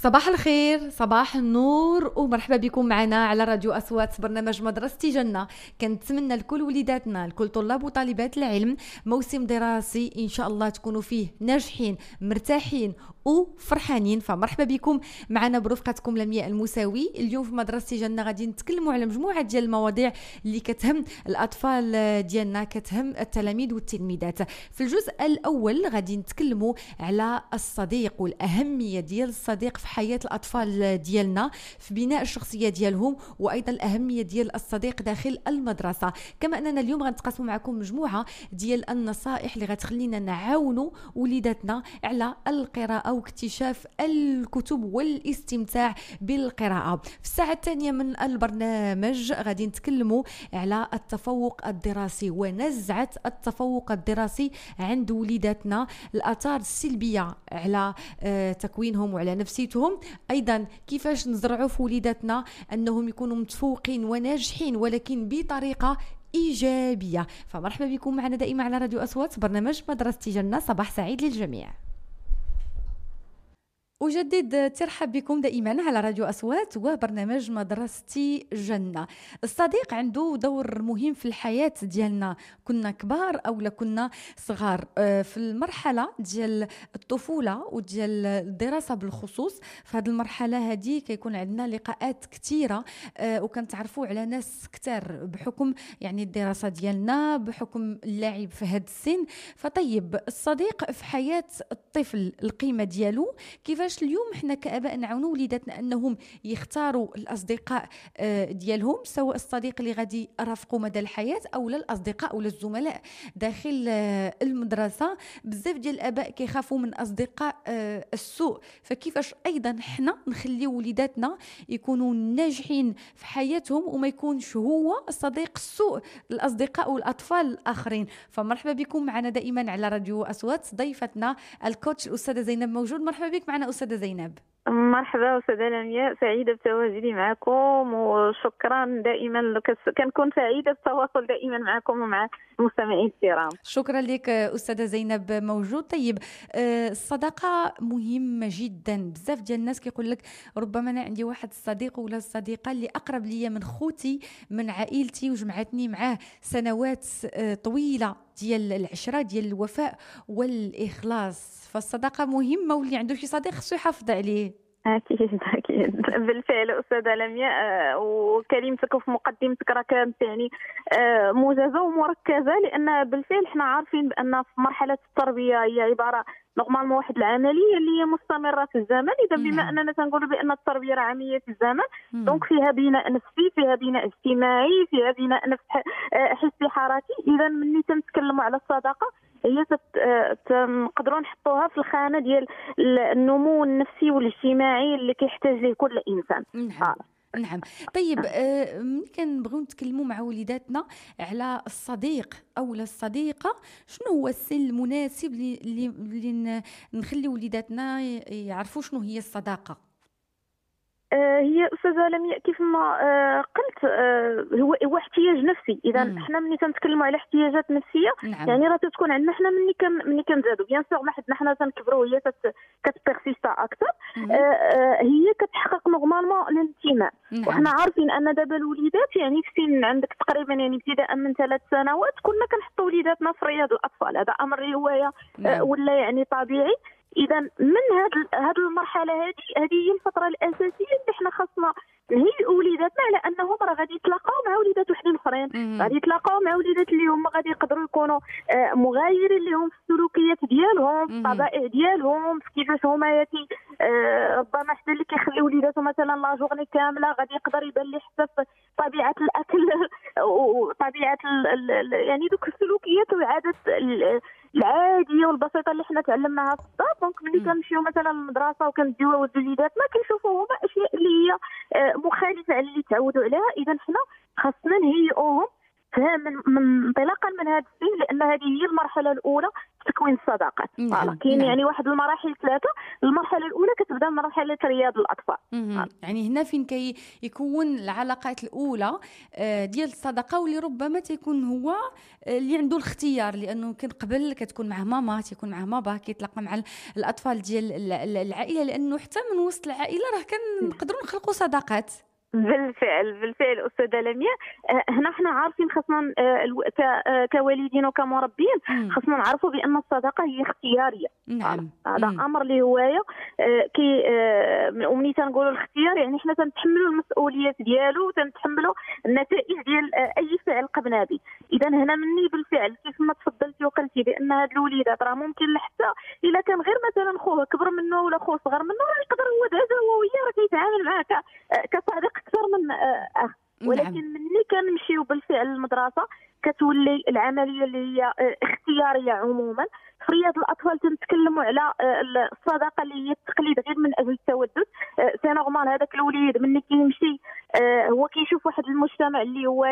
صباح الخير، صباح النور، ومرحبا بكم معنا على راديو أصوات برنامج مدرستي جنة. كنتمنى لكل وليداتنا، لكل طلاب وطالبات العلم، موسم دراسي إن شاء الله تكونوا فيه ناجحين مرتاحين وفرحانين. فمرحبا بكم معنا برفقتكم لمياء المساوي. اليوم في مدرستي جنة غادي نتكلموا على مجموعة ديال المواضيع اللي كتهم الأطفال ديالنا، كتهم التلاميذ والتلميذات. في الجزء الأول غادي نتكلموا على الصديق والأهمية ديال الصديق في حياة الأطفال ديالنا، في بناء الشخصية ديالهم، وأيضا الأهمية ديال الصديق داخل المدرسة. كما أننا اليوم غنتقاسم معكم مجموعة ديال النصائح اللي غتخلينا نعاونوا وليداتنا على القراءة واكتشاف الكتب والاستمتاع بالقراءة. في الساعة الثانية من البرنامج غادي نتكلموا على التفوق الدراسي ونزعة التفوق الدراسي عند وليداتنا، الآثار السلبية على تكوينهم وعلى نفسيتهم، أيضا كيفاش نزرعوا في وليداتنا أنهم يكونوا متفوقين وناجحين ولكن بطريقة إيجابية. فمرحبا بكم معنا دائما على راديو أصوات برنامج مدرستي جنة. صباح سعيد للجميع. أجدد ترحب بكم دائما على راديو أصوات وبرنامج مدرستي جنة. الصديق عنده دور مهم في الحياة ديالنا، كنا كبار أو كنا صغار. في المرحلة ديال الطفولة وديال الدراسة بالخصوص، في هذه المرحلة هذه كيكون عندنا لقاءات كثيرة وكنتعرفوا على ناس كتار بحكم يعني الدراسة ديالنا، بحكم اللعب في هذا السن. فطيب الصديق في حياة الطفل القيمة ديالو، كيفاش اليوم احنا كآباء نعاونوا وليداتنا انهم يختاروا الاصدقاء ديالهم، سواء الصديق اللي غادي يرافقوا مدى الحياه او الاصدقاء او الزملاء داخل المدرسه. بزاف ديال الاباء كيخافوا من اصدقاء السوء، فكيفاش ايضا احنا نخلي وليداتنا يكونوا ناجحين في حياتهم وما يكونش هو صديق السوء للاصدقاء والاطفال الاخرين. فمرحبا بكم معنا دائما على راديو اصوات ضيفتنا الكوتش الاستاذه زينب موجود. مرحبا بك معنا أستاذة زينب. مرحبا أستاذة لمياء، سعيدة بتواجدي معكم وشكرا دائما. كنكون سعيدة بالتواصل دائما معكم ومع المستمعين الكرام. شكرا لك أستاذة زينب موجود. طيب الصداقة مهمة جدا. بزاف ديال الناس كيقول لك ربما أنا عندي واحد الصديق ولا الصديقة اللي أقرب لي من خوتي من عائلتي وجمعتني معاه سنوات طويلة ديال العشرة ديال الوفاء والإخلاص. فالصداقة مهمة، واللي عنده شي صديق خصو يحافظ عليه. أكيد بالفعل أستاذة لمياء، وكلمتك في مقدمتك راه كانت يعني موجزة ومركزة، لأن بالفعل احنا عارفين بأن في مرحلة التربية هي عبارة نورمالمون واحد العملية اللي هي مستمرة في الزمن. إذا بما أننا تنقول بأن التربية راه عملية في الزمن، دونك فيها بناء نفسي، فيها بناء اجتماعي، فيها بناء حسي حركي. إذا ملي تنتكلموا على الصداقة هي نقدروا نحطوها في الخانه ديال النمو النفسي والاجتماعي اللي كيحتاج ليه كل انسان. نعم. طيب ملي كنبغيو نتكلموا مع وليداتنا على الصديق او الصديقه، شنو هو السن المناسب اللي نخلي وليداتنا يعرفوا شنو هي الصداقه؟ هي أستاذة لمياء كيف ما قلت هو احتياج نفسي. إذا احنا ملي كنتكلموا على احتياجات نفسية، نعم. يعني راه تتكون عندنا احنا ملي كنزادوا بيان سور ما حدنا حنا تنكبروا هي كتبيرسيستا أكثر. هي كتحقق نورمالمون الانتماء. نعم. وحنا عارفين أن دابا الوليدات يعني في سن عندك تقريبا يعني ابتداء من 3 سنوات كنا كنحطوا وليداتنا في رياض الأطفال. هذا أمر رواية ولا يعني طبيعي. إذا من هذه المرحلة هذه هي الفترة الأساسية اللي احنا خاصنا نهيئ وليداتنا على أنهم راه غادي يتلاقاو مع وليدات وحدين أخرين، غادي يتلاقاو مع وليدات اللي هما غادي يقدروا يكونوا مغايرين لهم في السلوكيات ديالهم، في الطبائع ديالهم، في كيفاش هما ياتي. ربما حتى اللي كيخلي وليداتو مثلا لا جورني كاملة غادي يقدر يبان ليه حتى في طبيعة الأكل وطبيعة يعني دوك السلوكيات والعادات العاديه والبسيطه اللي حنا تعلمناها في الدار. دونك ملي كنمشيو مثلا للمدرسه وكنديوها وليداتنا كنشوفوا هما اشياء اللي هي مخالفه على اللي تعودوا عليها. اذا حنا خاصنا نهيئوهم فهم من انطلاقا من هذا السن، لان هذه هي المرحله الاولى في تكوين الصداقات. كاين يعني واحد المراحل 3. المرحله الاولى كتبدا مرحله رياض الاطفال. يعني هنا فين يكون العلاقات الاولى ديال الصداقه، واللي ربما تيكون هو اللي عنده الاختيار، لانه كان قبل كتكون معه ماما، تيكون معه بابا، كيتلاقى مع الاطفال ديال العائله، لانه حتى من وسط العائله راه كنقدروا نخلقوا صداقات. بالفعل استاذه لمياء. هنا حنا عارفين خاصنا كوالدين وكمربين خاصنا نعرفوا بان الصداقه هي اختياريه. نعم. هذا امر اللي هوايه كي ومني تنقولوا الاختيار يعني حنا تنتحملوا المسؤوليات ديالو وتنتحملوا النتائج ديال اي فعل قمنا به. اذا هنا مني بالفعل كيف ما تفضلتي وقلتي بان هاد الوليدات راه ممكن حتى الا كان غير مثلا خوه كبر منه ولا خوه صغر منه راه يقدر هو دابا هو وياه راه كيتعامل معاه كصديق اكثر من اخ. ولكن ملي كنمشيو بالفعل للمدرسه كتولي العمليه اللي هي اختياريه عموما. في رياض الاطفال تنتكلموا على الصداقه اللي هي التقليد غير من اجل التودد. سي نورمال هذاك الوليد ملي كيمشي هو كيشوف واحد المجتمع اللي هو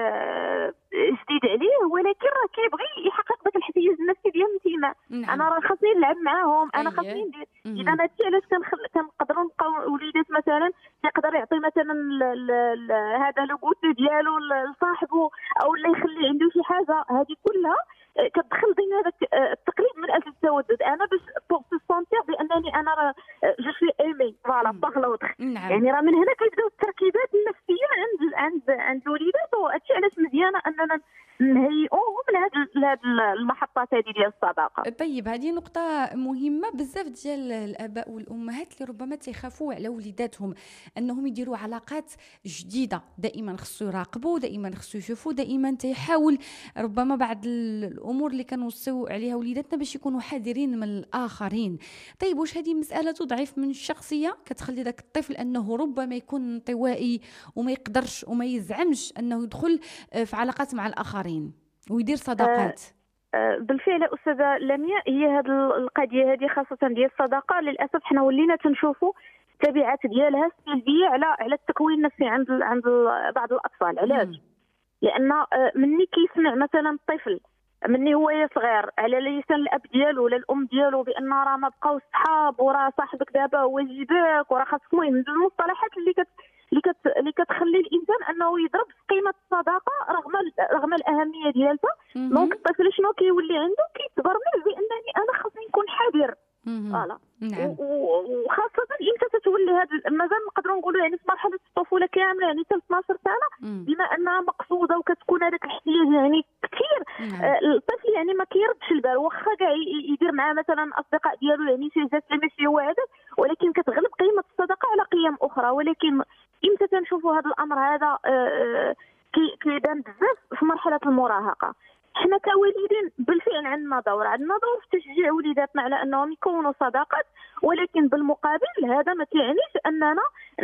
جديد عليه، ولكن راه كيبغي يحقق داك الاحتياج النفسي ديال الانتماء. انا راه خاصني نلعب معاهم، انا خاصني ندير. اذا هادشي علاش كنقدروا نلقاو وليدات مثلا يقدر يعطي مثلا هذا لو غوتي ديالو لصاحبه او اللي يخلي عنده شي حاجه. هذه كلها كتدخل ضمن هذاك التقليد من اجل التودد. انا باش بوغ سونتير بانني انا راه جو سوي ايمي فوالا باغ. يعني راه من هنا كيبداو التركيبات النفسيه عند الوليدات، وهادشي علاش مزيانه اننا نهيئوهم لهاد المحطات هذه ديال الصداقه. طيب هذه نقطه مهمه بزاف ديال الاباء والامهات اللي ربما تيخافوا على وليداتهم انهم يديروا علاقات جديده. دائما خصو يراقبوا، دائما خصو يشوفوا، دائما تيحاول ربما بعض الامور اللي كنوصيو عليها وليداتنا باش يكونوا حذرين من الاخرين. طيب واش هذه مساله تضعف من الشخصيه كتخلي داك الطفل انه ربما يكون انطوائي وما يقدرش وما يزعمش انه يدخل في علاقات مع الاخرين ويدير صداقات؟ بالفعل استاذه لمياء، هي هذه القضيه هذه خاصه ديال الصداقه للاسف حنا ولينا تنشوفوا التبعات ديالها السلبيه على التكوين النفسي عند بعض الاطفال. علاش؟ لان مني كيسمع مثلا الطفل مني هو صغير على لسان الاب ديالو ولا الام ديالو بان راه ما بقاو صحاب وراه صاحبك دابا هو يجيبك وراه خاصك، المهم المصطلحات اللي كتخلي الانسان انه يضرب في قيمه الصداقه رغم الاهميه ديالها. دونك الطفل شنو كيولي عنده كيتبرمج بانني انا خاصني نكون حذر. فوالا. نعم. وخاصه امتى تتولي هذا مازال نقدروا نقولوا يعني في مرحله الطفوله كامله يعني حتى 12 سنه بما انها مقصوده وكتكون هذاك الاحتياج يعني كثير. الطفل يعني ما كيردش البال واخا كاع يدير معاه مثلا اصدقاء ديالو يعني شي جات ماشي هو هذا، ولكن كتغلب قيمه الصداقه على قيم اخرى. ولكن امتى تنشوفوا هذا الامر هذا كيبان بزاف في مرحله المراهقه. حنا كوالدين بالفعل عندنا دور في تشجيع وليداتنا على انهم يكونوا صداقات، ولكن بالمقابل هذا ما تعنيش اننا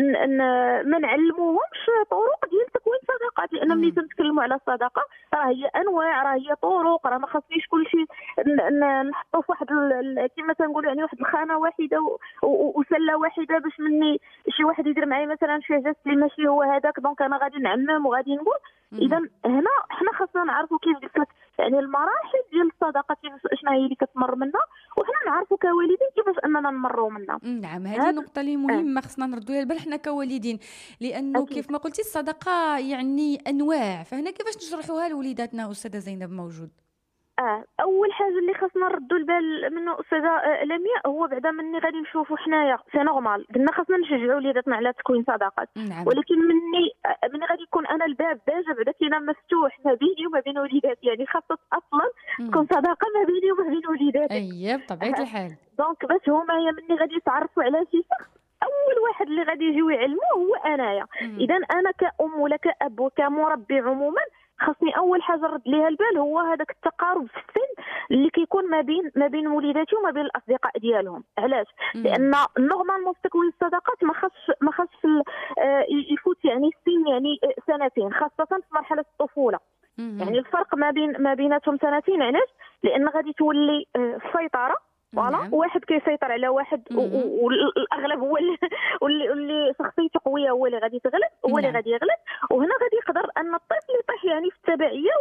ما نعلموهمش طرق ديال تكوين صداقات. لان ملي تنتكلموا على الصداقه راه هي انواع، راه هي طرق، راه ما خاصنيش كلشي نحطوا في واحد كما تنقولوا يعني واحد الخانه واحده وسله واحده باش مني شي واحد يدير معايا مثلا شي جست اللي ماشي هو هذاك دونك انا غادي نعمم وغادي نقول. اذا هنا حنا خاصنا نعرفوا كيف قلت لك يعني المراحل ديال الصداقه شنو هي اللي كتمر منها، وحنا نعرفوا كوالدين كيفاش اننا نمروا منها. نعم، هذه نقطه اللي مهمه خصنا نردوا لها البال حنا كوالدين، لانه أكيد. كيف ما قلتي الصداقه يعني انواع، فهنا كيفاش نشرحوها لوليداتنا استاذه زينب موجود؟ اول حاجه اللي خاصنا نردوا البال منه استاذه لمياء هو بعدا مني غادي نشوفوا حنايا سي نورمال قلنا خاصنا نشجعوا وليداتنا على تكوين صداقات. نعم. ولكن مني غادي يكون انا الباب ديجا بعدا كاين مفتوح ما بيني وما بين وليداتي، يعني خاصه اصلا تكون صداقه ما بيني وما بين وليداتي. اييه بطبيعه الحال. دونك باش هما مني غادي يتعرفوا على شي شخص اول واحد اللي غادي يجيو يعلموه هو انايا. اذا انا كأم ولا كأب وكمربي عموما خاصني اول حاجه نرد ليها البال هو هذاك التقارب في السن اللي كيكون ما بين وليداتي وما بين الاصدقاء ديالهم. علاش؟ لان نورمالمون في تكوين الصداقات ما خاصش يفوت يعني السن يعني سنتين، خاصه في مرحله الطفوله. يعني الفرق ما بيناتهم سنتين. علاش؟ لان غادي تولي السيطره فوالا، واحد كيسيطر على واحد والاغلب هو اللي شخصيته قويه هو اللي غادي تغلب، هو اللي غادي يغلب. وهنا غادي يقدر ان الطفل يطيح يعني في التبعيه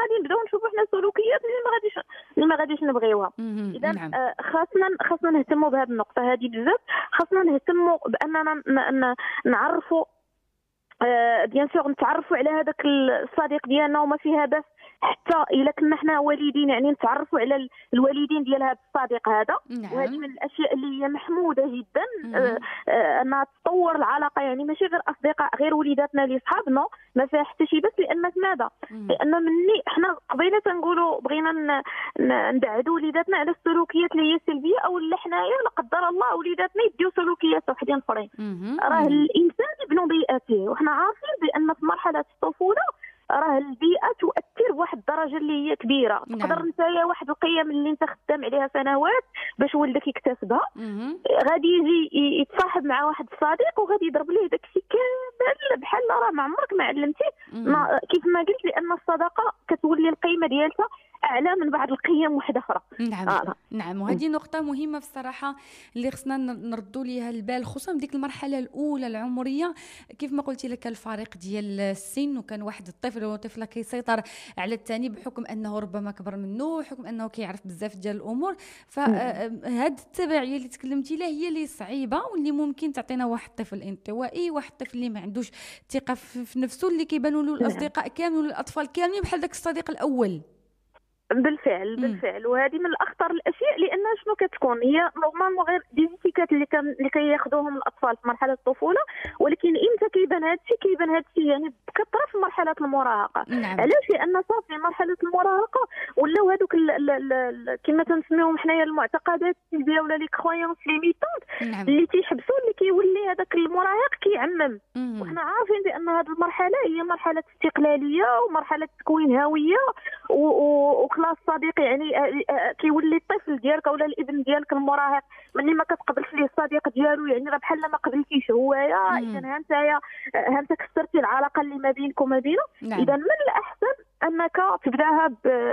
غادي نبداو نشوفوا حنا سلوكيات اللي ما غاديش نبغيوها. اذا خاصنا نهتموا بهذه النقطه هذه بزاف. خاصنا نهتموا باننا نعرفوا بيان سور نتعرفوا على هذاك الصديق ديالنا وما فيها باس، حتى الا كنا حنا والدين يعني نتعرفوا على الوالدين ديال هذا الصديق هذا. وهذه من الاشياء اللي هي محموده جدا انها تطور العلاقه، يعني ماشي غير اصدقاء غير وليداتنا اللي صحابنا ما فيها حتى شي بس. لان ماذا؟ لان مني حنا قبيله تنقولوا بغينا نبعدوا وليداتنا على السلوكيات اللي هي سلبيه، او لا حنايا لا قدر الله وليداتنا يديو سلوكيات وحدين اخرين. راه الانسان ابن بيئته، وحنا عارفين بان في مرحله الطفوله راه البيئه تؤثر بواحد الدرجه اللي هي كبيره. تقدر نتايا واحد القيم اللي انت خدام عليها سنوات باش ولدك يكتسبها، غادي يجي يتصاحب مع واحد الصديق وغادي يضرب ليه داكشي كامل بحال راه ما عمرك ما علمتيه. كيف ما قلت، لان الصداقه كتولي القيمه ديالها اعلى من بعض القيم واحده اخرى. نعم وهذه نقطه مهمه في الصراحه اللي خصنا نردوا ليها البال، خصوصا في ديك المرحله الاولى العمريه. كيف ما قلتي لك الفارق ديال السن، وكان واحد الطفل ولا طفله كيسيطر على الثاني بحكم انه ربما كبر منه، بحكم انه كيعرف بزاف ديال الامور. فهاد التبعيه اللي تكلمتي لها هي اللي صعيبه، واللي ممكن تعطينا واحد الطفل انطوائي، واحد الطفل اللي ما عندوش ثقه في نفسه، اللي كيبانوا له الاصدقاء كاملين والاطفال كاملين بحال داك الصديق الاول. بالفعل وهذه من الاخطر الاشياء، لان شنو كتكون هي نورمالمون غير ديزيتيكات اللي كياخذوهم الاطفال في مرحله الطفوله، ولكن امتى كيبان هذا الشيء يعني بكثره في مرحله المراهقه. علاش؟ لان صافي مرحله المراهقه ولاو هذوك كما تنسميوهم حنايا المعتقدات السلبيه ولا لي كرويونس ليميتونت اللي تيحبسوا، اللي كيولي هذاك المراهق كيعمم. وحنا عارفين بان هذه المرحله هي مرحله استقلاليه ومرحله تكوين هويه وخلاص صديق، يعني كيولي الطفل ديالك ولا الابن ديالك المراهق ملي ما كتقبلش ليه الصديق ديالو، يعني راه بحال ما قبلتيش هويا. اذا انت كسرتي العلاقه اللي ما بينك وما بينه. اذا من الاحسن انك تبداها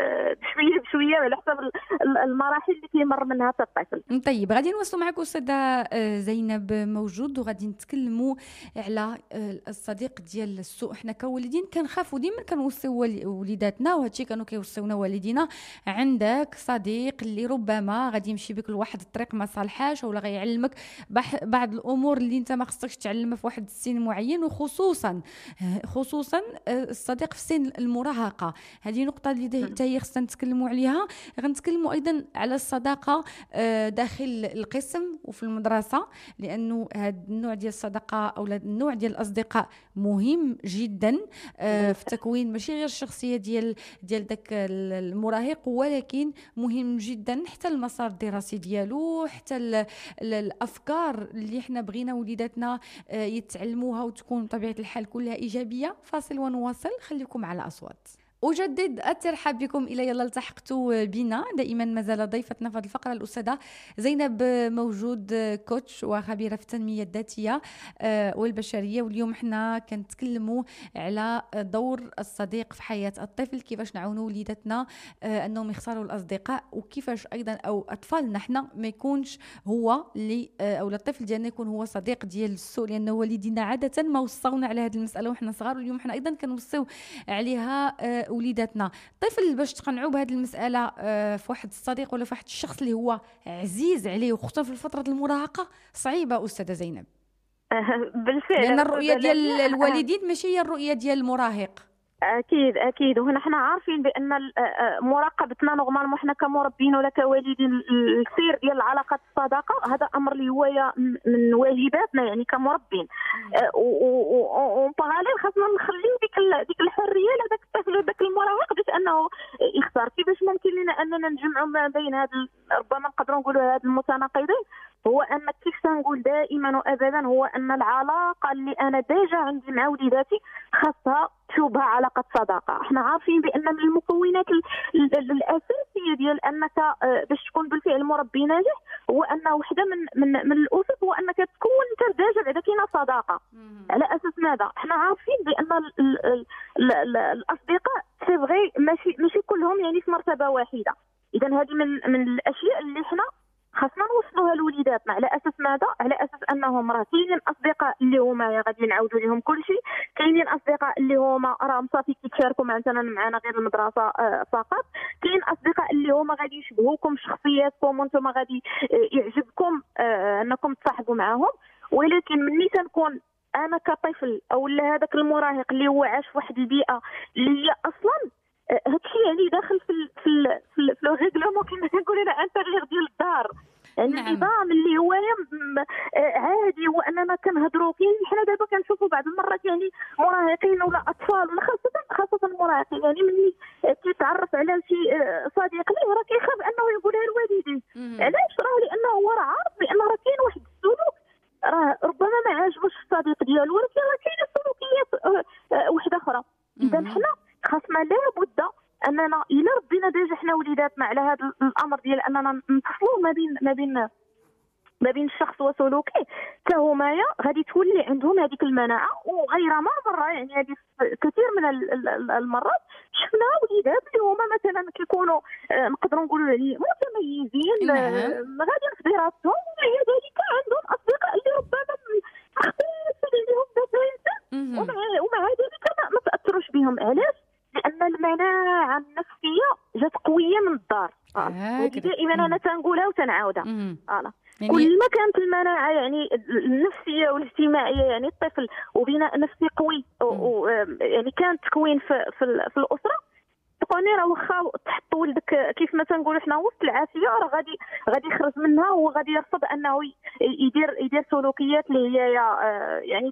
بشويه على حسب المراحل اللي كيمر منها الطفل. طيب غادي نوصلوا معك استاذه زينب موجود، وغادي نتكلموا على الصديق ديال السوء. حنا كوالدين كنخافوا ديما كنوصيو وليداتنا، وهادشي كانوا كيوصيونا والدينا، عندك صديق اللي ربما غادي يمشي بك لواحد الطريق ما صالحاش، ولا غيعلمك بعض الامور اللي انت ما خصكش تعلمها في واحد السن معين، وخصوصا الصديق في سن المراهقه. هذه نقطه اللي هي خصنا نتكلموا عليها. غنتكلموا ايضا على الصداقه داخل القسم وفي المدرسه، لانه هذا النوع ديال الصداقه او النوع ديال الاصدقاء مهم جدا في تكوين ماشي غير الشخصيه ديال داك المراهق، ولكن مهم جدا حتى المسار الدراسي ديالو، حتى الافكار اللي احنا بغينا وليداتنا يتعلموها وتكون بطبيعه الحال كلها ايجابيه. فاصل ونواصل، خليكم على اصوات. أجدد الترحاب بكم إلى يلا التحقتوا بنا. دائما ما زال ضيفتنا في هذه الفقرة الأستاذة زينب موجود، كوتش وخبيرة في التنمية الذاتية والبشرية. واليوم احنا كنتكلموا على دور الصديق في حياة الطفل، كيفاش نعاونوا وليداتنا أنهم يختاروا الأصدقاء، وكيفاش أيضا أو أطفالنا احنا ما يكونش هو اللي أو الطفل ديالنا يكون هو صديق ديال السوء، لأن والدينا عادة ما وصونا على هذه المسألة وحنا صغار، واليوم احنا أيضا كنوصيو عليها وليداتنا. طفل باش تقنعوا بهذه المساله في واحد الصديق ولا في واحد الشخص اللي هو عزيز عليه، وخصوصا في فتره المراهقه، صعيبه استاذه زينب. بالفعل، لان الرؤيه ديال الوالدين ماشي هي الرؤيه ديال المراهق. اكيد وهنا حنا عارفين بان مراقبتنا نورمالمون حنا كمربين ولا كوالدين السير ديال العلاقات الصداقه هذا امر اللي هو من واجباتنا يعني كمربين. وباراليل خاصنا نخليو ديك الحريه لهذاك الطفل هذاك المراهق باش انه يختار. كيفاش ممكن لنا اننا نجمعوا ما بين هذا ربما نقدروا نقولوا هذا المتناقضين؟ هو ان كيف تنقول دائما وابدا هو ان العلاقه اللي انا ديجا عندي مع وليداتي خاصها تشوبها علاقه صداقه. احنا عارفين بان من المكونات الاساسيه ديال انك باش تكون بالفعل مربي ناجح هو ان وحده من الاسس هو انك تكون انت ديجا بعدا كاينه صداقه. على اساس ماذا؟ احنا عارفين بان الاصدقاء سي فغي ماشي كلهم يعني في مرتبه واحده. اذا هذه من الاشياء اللي احنا خاصنا نوصلوها لوليداتنا. على اساس ماذا؟ على اساس انهم راه كاينين اصدقاء اللي هما غادي نعاودوا لهم كل شيء، كاينين اصدقاء اللي هما راهم صافي كيتشاركوا مثلا معنا غير المدرسه فقط، كاين اصدقاء اللي هما غادي يشبهوكم شخصياتكم وانتم غادي يعجبكم انكم تصاحبوا معاهم. ولكن ملي تنكون انا كطفل او هذاك المراهق اللي هو عاش في واحد البيئه اللي هي اصلا هادشي يعني داخل في لو ريغلومون كما كنقولوا انا انتيغيور ديال الدار، يعني النظام اللي هو عادي هو اننا كنهضروا. كاين حنا دابا كنشوفوا بعض المرات يعني مراهقين ولا اطفال ولا خاصه المراهقين يعني ملي كيتعرف على شي صديق ليه راه كيخاف انه يقولها لوالديه. علاش؟ راه لانه هو راه عارف بان راه كاين واحد السلوك راه ربما ما عاجبوش الصديق ديالو، ولكن راه كاينه سلوكيات واحده اخرى. اذا حنا خاصنا لابد اننا الا ربينا ديجا حنا وليداتنا على هذا الامر ديال اننا نفصلوا ما بين الشخص وسلوكه، كهمايا غادي تولي عندهم هذيك المناعه. وغير ما مره يعني هذه كثير من المرات شفنا وليدات اللي هما مثلا كيكونوا نقدروا نقولوا عليه متميزين غاديين في دراستهم، ومع ذلك عندهم اصدقاء اللي ربما مختلفين عليهم بزاف ومع ذلك ما تاثروش بهم. علاش؟ لان المناعه النفسيه جات قويه من الدار. دائما انا تنقولها وتنعاودها. يعني كل ما كانت المناعه يعني النفسيه والاجتماعيه يعني الطفل وبناء نفسي قوي يعني كان تكوين في الاسره، تقولي راه واخا تحط ولدك كيف ما تنقولوا حنا وسط العافيه راه غادي يخرج منها وغادي يرفض انه يدير سلوكيات اللي هي يعني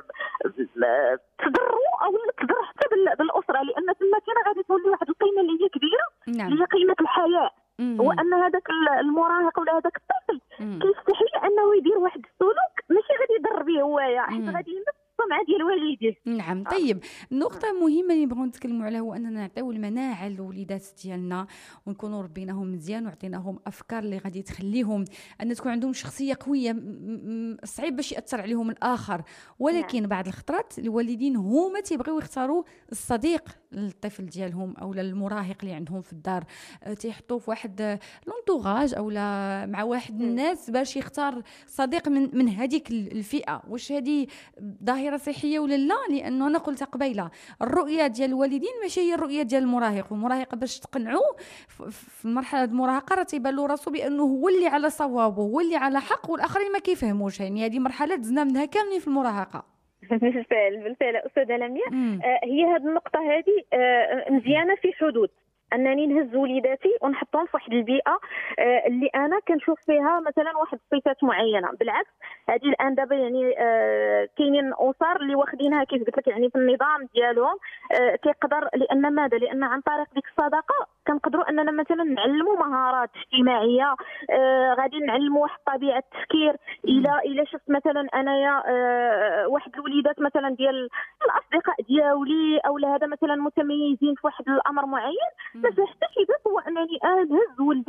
تضروا او تضر حتى بالاسره، لان تما كاين غادي تولي واحد القيمه اللي هي كبيره اللي هي قيمه الحياه. هو ان هذاك المراهق ولا هذاك الطفل كيستحي انه يدير واحد السلوك ماشي غادي يضر به هو، حيت غادي السمعه ديال والديه. نعم. طيب نقطة مهمة اللي نبغيو نتكلموا عليها هو اننا نعطيو المناعة للوليدات ديالنا ونكونوا ربيناهم مزيان وعطيناهم افكار اللي غادي تخليهم ان تكون عندهم شخصية قوية. صعيب باش ياثر عليهم الاخر، ولكن بعض الخطرات الوالدين هما تيبغيو يختاروا الصديق للطفل ديالهم او للمراهق اللي عندهم في الدار، تيحطوه في واحد لونطوغاج او مع واحد الناس باش يختار صديق من هذيك الفئة. واش هذه ظاهرة صحية ولا لا؟ لانه انا قلت قبيله الرؤيه ديال الوالدين ماشي هي الرؤيه ديال المراهق، والمراهق باش تقنعوه في مرحله المراهقه راه تيبان له راسو بانه هو اللي على صواب وهو اللي على حق والاخرين ما كيفهموش. يعني هذه مرحله دزنا منها كاملين في المراهقه. بالفعل استاذه لميا، هي هذه النقطه هذه مزيانه في حدود انني نهز وليداتي ونحطهم في واحد البيئه اللي انا كنشوف فيها مثلا واحد الصفات معينه. بالعكس هذه الان دابا يعني كاينين اسر اللي واخدينها كيف قلت لك يعني في النظام ديالهم كيقدر، لان ماذا؟ لان عن طريق ديك الصداقه كنقدروا اننا مثلا نعلموا مهارات اجتماعيه، غادي نعلموا واحد طبيعه التفكير. الى شفت مثلا انايا واحد الوليدات مثلا ديال الاصدقاء ديالي او هذا مثلا متميزين في واحد الامر معين، ما حتى شي بس هو انني نهز ولدي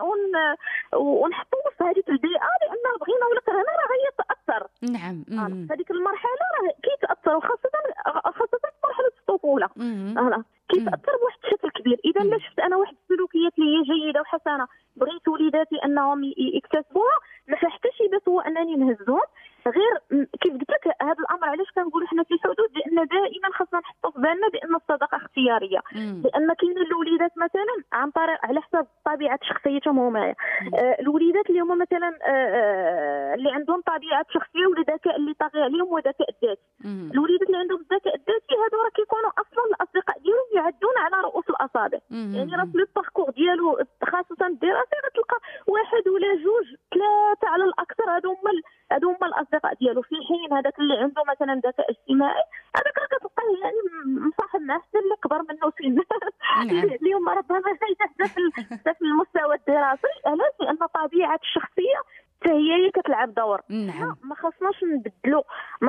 ونحطوه في هذيك البيئه، لان بغينا ولا كرهنا راه غيتاثر. نعم. في هذيك المرحله راه كيتاثر، وخاصه في مرحله الطفوله كيتاثر بواحد الشكل كبير. اذا لا شفت انا واحد السلوكيات اللي هي جيده وحسنه بغيت وليداتي انهم يكتسبوها، ما حتى شي بس هو انني نهزهم. غير كيف قلت لك هذا الامر علاش كنقولوا حنا في حدود، لان دائما خاصنا نحطوا في بالنا بان الصداقه اختياريه. لان كاين الوليدات مثلا عن طريق على حسب طبيعه شخصيتهم هما الوليدات اللي هما مثلا اللي عندهم طبيعه شخصيه ولا ذكاء اللي طاغي عليهم وذكاء الذاتي. الوليدات اللي عندهم الذكاء الذاتي هادو راه كيكونوا اصلا الاصدقاء ديالهم يعدون على رؤوس الاصابع. يعني راه في الباركور ديالو خاصه الدراسي غتلقى واحد ولا جوج ثلاثه على الاكثر هادو هما الاصدقاء ديالو، في حين هذاك اللي عنده مثلا ذكاء اجتماعي هذاك راه كتلقاه يعني مصاحب مع حتى اللي كبر منه سنا اليوم ربما حتى في المستوى الدراسي. علاش؟ لان طبيعه الشخصيه هي كتلعب دور. ما خصناش نبدلوا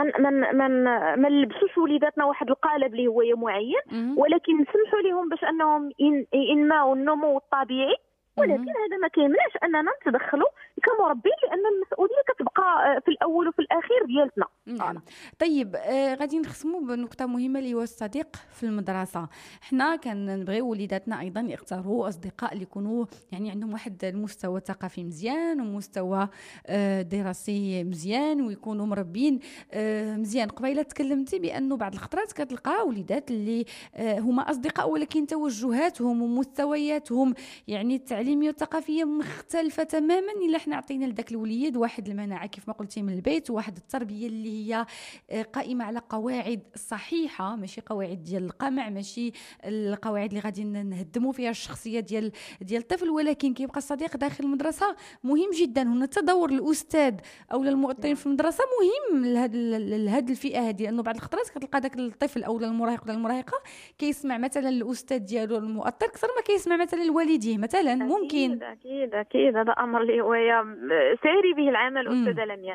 ما نلبسوش وليداتنا واحد القالب اللي هو معين، ولكن نسمحوا لهم باش انهم ينموا النمو الطبيعي. ولكن هذا ما كيمنعش اننا نتدخلوا كمربين، لان المسؤوليه كتبقى في الاول وفي الاخير ديالتنا. نعم. طيب غادي نخصموا بنقطه مهمه اللي هو الصديق في المدرسه. حنا كنبغيو وليداتنا ايضا يختاروا اصدقاء اللي يكونوا يعني عندهم واحد المستوى ثقافي مزيان ومستوى دراسي مزيان ويكونوا مربين مزيان. قبيله تكلمتي بانه بعض الخطرات كتلقى وليدات اللي هما اصدقاء ولكن توجهاتهم ومستوياتهم يعني التعليميه والثقافيه مختلفه تماما. الا حنا عطينا لذاك الوليد واحد المناعه كيف ما قلتي من البيت وواحد التربيه اللي هي قائمه على قواعد صحيحه، ماشي قواعد ديال القمع، ماشي القواعد اللي غادي نهدموا فيها الشخصيه ديال الطفل، ولكن كيبقى الصديق داخل المدرسه مهم جدا. هنا تدور الاستاذ او المؤطرين في المدرسه مهم لهذه الفئه هذه، لانه بعض الخطرات كتلقى داك الطفل او المراهق ولا المراهقه كيسمع مثلا الاستاذ ديالو المؤطر اكثر ما كيسمع مثلا لوالديه مثلا. ممكن اكيد هذا امر اللي هو ساري به العمل استاذه لميا.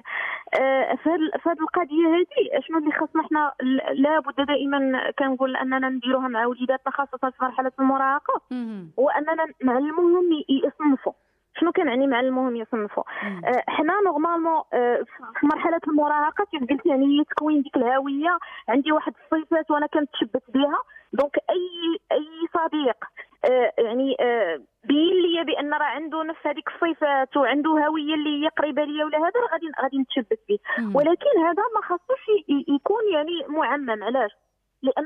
في هذه القضيه هذه شنو اللي خصنا حنا لابد دائما كنقول اننا نديروها مع وليداتنا خاصه في مرحله المراهقه، واننا نعلموهم يصنفوا. شنو كنعني معلموهم يصنفوا؟ حنا نورمالمون في مرحله المراهقه كيف قلت يعني هي تكوين ديك الهويه. عندي واحد الصفات وانا كنتشبت بها، دونك اي صديق يعني بين لي بان راه عنده نفس هذيك الصفات وعنده هويه اللي هي قريبه ليا ولا هذا غادي نتشبت به. ولكن هذا ما خاصوش يكون يعني معمم. علاش؟ لان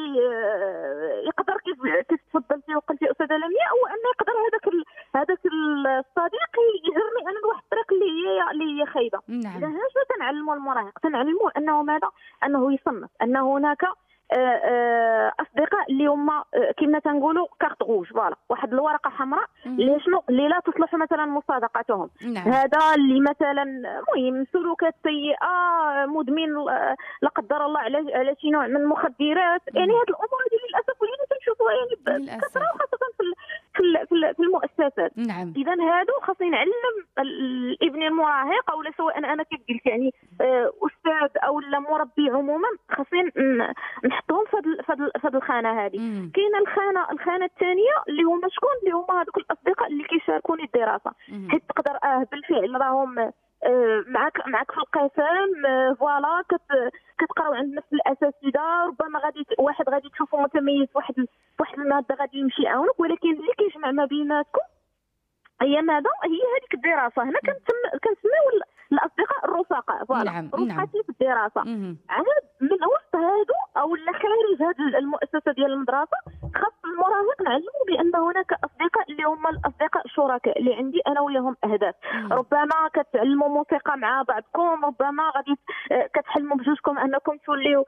يقدر كيف تفضلتي وقلتي استاذه لمياء، هو انه يقدر هذاك الصديق يجرني انا لواحد الطريق اللي هي خايبه. نعم. شنو تنعلموا المراهق؟ تنعلموا انه ماذا؟ انه يصنف، ان هناك اصدقاء اللي هما كما تنقولوا كارت روج، فوالا واحد الورقه حمراء اللي شنو اللي لا تصلح مثلا مصادقتهم. نعم. هذا اللي مثلا مهم سلوكات سيئه، مدمن لا قدر الله على شي نوع من المخدرات. يعني هذه الامور هذه للاسف ولينا تنشوفوها يعني بكثره وخاصه في المؤسسات. نعم. اذا هادو خاصني نعلم الابن المراهق او سواء انا كيف قلت يعني استاذ او لا مربي عموما، خاصني نحطهم في هذه الخانه هذه. كاينه الخانه الثانيه اللي هما شكون؟ اللي هما هذوك الاصدقاء اللي كيشاركوني الدراسه، حيت تقدر بالفعل راهم معك في القسم، فوالا كتقراو عند نفس الاساتذه، ربما واحد غادي تشوفو متميز واحد الماده غادي يمشي يعاونك، ولكن اللي كيجمع ما بيناتكم هي ماذا؟ هي هذيك الدراسه. هنا كنسميو الاصدقاء الرفقاء، فوالا رفقاتي في الدراسه. عاد من وسط هادو او خارج هذه المؤسسه ديال المدرسه خاص المراهق نعلموا بان هناك اصدقاء اللي هما الاصدقاء الشركاء اللي عندي انا وياهم اهداف. ربما كتعلموا موسيقى مع بعضكم، ربما غادي كتحلموا بجوجكم انكم توليو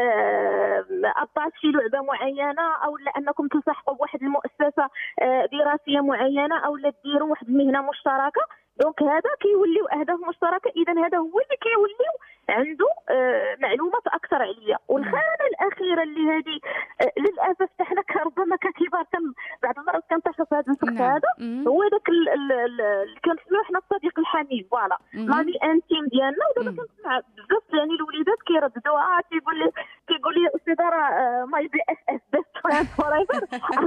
ابطال شي لعبه معينه، او لا انكم تلتحقوا بواحد المؤسسه دراسيه معينه، او لا ديروا واحد المهنه مشتركه. دونك هذا كيوليو اهداف مشتركه. اذا هذا هو اللي كيوليو عنده معلومات اكثر عليا. والخانه الاخيره اللي هذه للاسف حنا ربما ككبار بعض المرات كنتشف هذا الفقد هذا، هو ذاك اللي كنسميوه حنا الصديق الحميم، فوالا مامي انتيم ديالنا. ودابا كنسمع بزاف يعني الوليدات كيرددوها، كيقول لي استاذه راه ماي بي اس اس بيست فريند فور ايفر.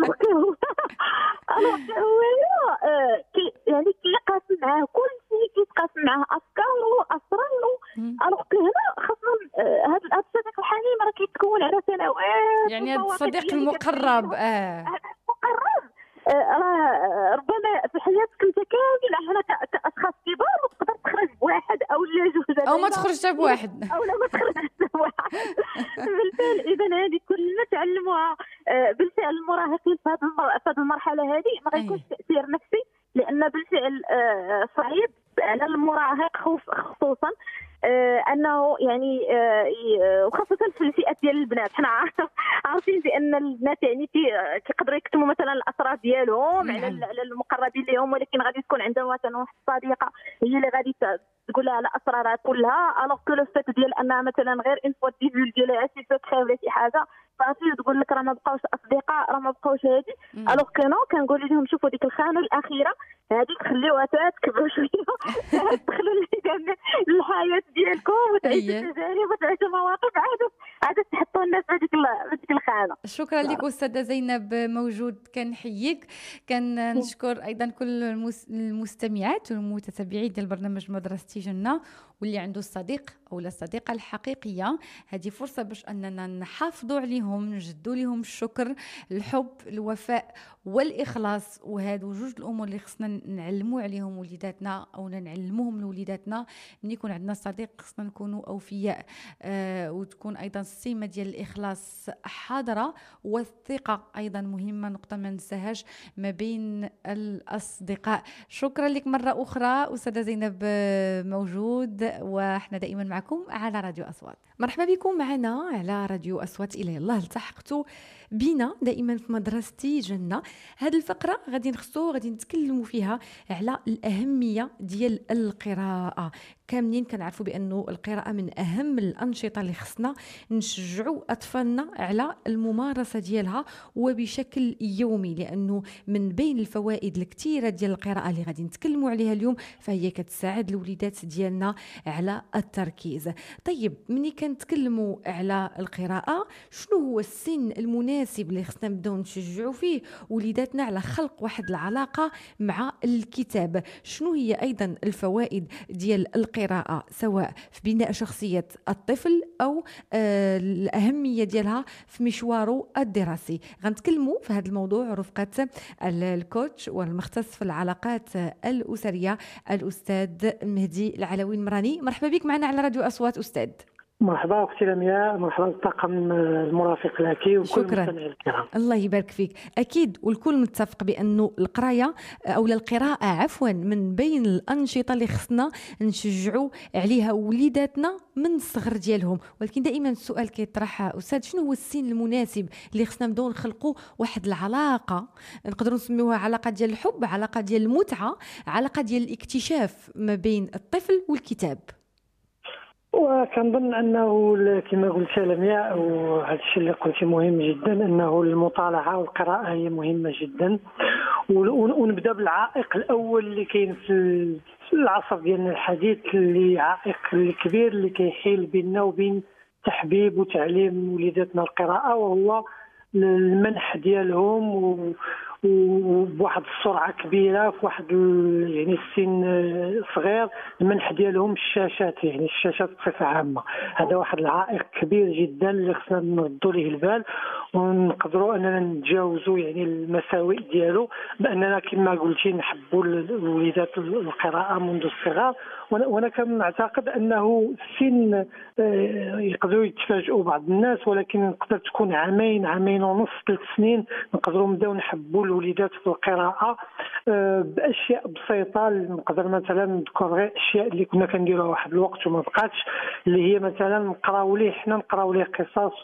يعني كيقاسم معاه كل شيء، كيتقاسم معاه افكاره واسراره. هنا خاصنا هذا الصديق الحميم راه كيتكون على سنوات، يعني هذا الصديق المقرب مقرب راه ربما في حياتك انت كامله. حنا كاشخاص كبار تقدر تخرج بواحد او لا جوج او ما تخرجش بواحد او لا ما تخرجش بواحد بالفعل. اذا هذه كلنا تعلموها بالفعل المراهقين في هذه المرحله هذه. ما غيكونش تاثير نفسي، لان بالفعل صعيب على المراهق خصوصا انه يعني وخاصه في الفئات ديال البنات. حنا عارفين بان البنات يعني كيقدروا يكتموا مثلا الاسرار ديالهم على المقربين لهم، ولكن غادي تكون عندهم مثلا واحد الصديقه هي اللي غادي تقول لها على اسرارها كلها، الوغ كو لو فات ديال انها مثلا غير ان فوا ديفولغي لها شي سكري ولا شي حاجه صافي تقول لك راه ما بقاوش اصدقاء، راه ما بقاوش هادي. الوغ كو نو كنقول لهم شوفوا ديك الخانه الاخيره هذه تخليوها تكبروا شويه تدخلوا للحياه ديالكم وتعيشوا تجارب وتعيشوا مواقف عاد تحطوا الناس في هذيك الخانه. شكرا لك استاذه زينب موجود، كنحييك. كنشكر ايضا كل المستمعات والمتتبعين ديال برنامج مدرستي جنه، واللي عنده الصديق او الصديقه الحقيقيه هذه فرصه باش اننا نحافظوا عليهم، نجدوا لهم الشكر، الحب، الوفاء والاخلاص. وهادو جوج الامور اللي خصنا نعلموا عليهم وليداتنا او نعلموهم لوليداتنا. ملي يكون عندنا صديق خصنا نكونوا اوفياء، وتكون ايضا السمه ديال الاخلاص حاضره، والثقه ايضا مهمه، نقطه ما ننساهاش ما بين الاصدقاء. شكرا لك مره اخرى استاذه زينب موجود، واحنا دائما معكم على راديو أصوات. مرحبا بكم معنا على راديو أصوات. إلى الله التحقتوا بينا دائما في مدرستي جنة. هذه الفقرة غادي نتكلموا فيها على الأهمية ديال القراءة. كاملين كنعرفوا بأنه القراءة من أهم الأنشطة اللي خصنا نشجعوا أطفالنا على الممارسة ديالها وبشكل يومي، لأنه من بين الفوائد الكثيرة ديال القراءة اللي غادي نتكلموا عليها اليوم فهي كتساعد الوليدات ديالنا على التركيز. طيب ملي كنتكلموا على القراءة، شنو هو السن المناسب اللي خصنا نبداو نشجعوا فيه وليداتنا على خلق واحد العلاقة مع الكتاب؟ شنو هي أيضا الفوائد ديال القراءة سواء في بناء شخصية الطفل أو الأهمية ديالها في مشواره الدراسي؟ غنتكلموا في هذا الموضوع رفقة الكوتش والمختص في العلاقات الأسرية الأستاذ مهدي العلوي المراني. مرحبا بك معنا على راديو أصوات أستاذ. مرحبا اختي لمياء، مرحبا بالطاقم المرافق لك وكل المستمعين الكرام. الله يبارك فيك. اكيد والكل متفق بانه القرايه او القراءه عفوا من بين الانشطه اللي خصنا نشجعوا عليها وليداتنا من الصغر ديالهم. ولكن دائما السؤال كيطرح استاذ، شنو هو السن المناسب اللي خصنا نبداو نخلقوا واحد العلاقه نقدروا نسميوها علاقه ديال الحب، علاقه ديال المتعه، علاقه ديال الاكتشاف ما بين الطفل والكتاب؟ وكنظن انه كما قلت لمياء، وهذا الشيء اللي قلتي مهم جدا، انه المطالعه والقراءه هي مهمه جدا. ونبدا بالعائق الاول اللي كاين في العصر ديالنا الحديث، اللي عائق الكبير اللي كيحيل بيننا وبين تحبيب وتعليم وليداتنا القراءه، وهو المنح ديالهم وبواحد السرعه كبيره في واحد يعني السن صغير، المنح ديالهم الشاشات، يعني الشاشات بصفه عامه. هذا واحد العائق كبير جدا اللي خصنا نردوا ليه البال، ونقدروا اننا نتجاوزوا يعني المساوئ ديالو، باننا كما قلتي نحبوا الوليدات القراءه منذ الصغر. وانا كنعتقد انه السن يقدروا يتفاجئوا بعض الناس، ولكن تقدر تكون عامين ونص 3 سنين نقدروا نبداو نحبوا الوليدات في القراءه باشياء بسيطه. نقدر مثلا نذكر غير اشياء اللي كنا كنديروها واحد الوقت وما بقاتش، اللي هي مثلا نقراو ليه قصص،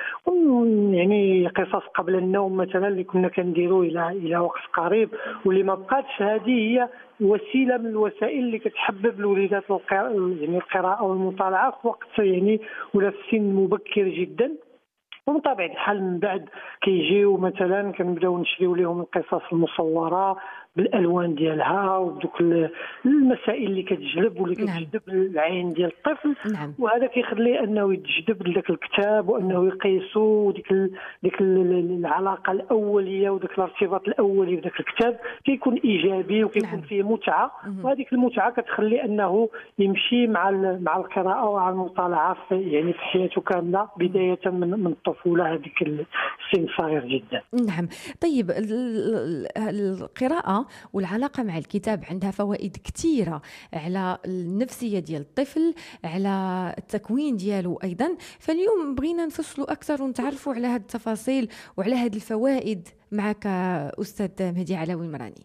يعني قصص قبل النوم مثلا اللي كنا كنديروه الى وقت قريب واللي ما بقاتش. هذه هي وسيله من الوسائل اللي كتحبب الوليدات يعني القراءه والمطالعه في وقت يعني ولا في سن مبكر جدا. ومن طبيعه الحال من بعد كيجيو مثلا كنبداو نشريو لهم القصص المصوره بالالوان ديالها وبدوك المسائل اللي كتجلب واللي كتجذب العين ديال الطفل. وهذا كيخليه انه يتجذب لذاك الكتاب وانه يقيسو ديك العلاقه الاوليه وداك الارتباط الاولي بداك الكتاب كيكون ايجابي وكيكون فيه متعه. وهذيك المتعه كتخلي انه يمشي مع القراءه ومع المطالعه يعني في حياته كامله، بدايه من الطفوله هذيك السن صغير جدا. نعم. طيب القراءة والعلاقة مع الكتاب عندها فوائد كثيرة على النفسية ديال الطفل، على التكوين ديالو أيضا. فاليوم بغينا نفصلوا أكثر ونتعرفوا على هذه التفاصيل وعلى هذه الفوائد معك أستاذ مهدي علوي المراني.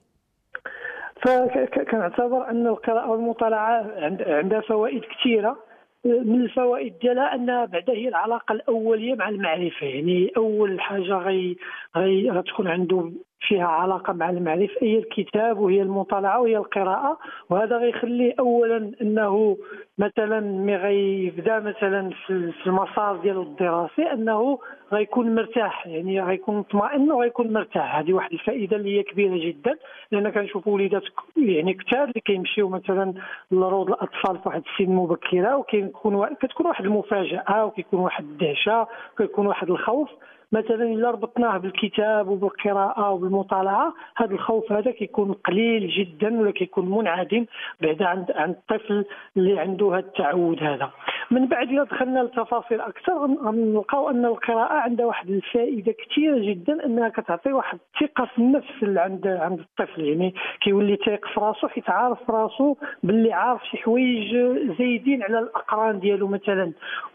فكنعتبر أن القراءة والمطالعة عندها فوائد كثيرة. من الفوائد ديالها أنها بعدا هي العلاقة الأولية مع المعرفة، يعني أول حاجة غتكون عنده فيها علاقه مع المعرفه، هي الكتاب وهي المطالعه وهي القراءه. وهذا غيخليه اولا انه مثلا مي غيبدا مثلا في المسار ديالو الدراسي انه غيكون مرتاح، يعني غيكون مطمئن وغيكون مرتاح. هذه واحد الفائده اللي هي كبيره جدا، لان كنشوفوا وليدات يعني كثار اللي كيمشيو مثلا لروض الاطفال في واحد السن مبكره، كتكون واحد المفاجاه وكيكون واحد الدهشه وكيكون واحد الخوف. مثلا الا ربطناه بالكتاب وبالقراءه وبالمطالعه، هذا الخوف هذا كيكون قليل جدا ولا كيكون منعدم بعد عن الطفل اللي عنده هذا التعود هذا. من بعد اذا دخلنا لتفاصيل اكثر غنلقاو ان القراءه عندها واحد الفائده كثيره جدا، انها كتعطي واحد الثقه في النفس عند الطفل. يعني كيولي تيق في راسو، حيت عارف في راسو باللي عارف شي حوايج زايدين على الاقران ديالو مثلا،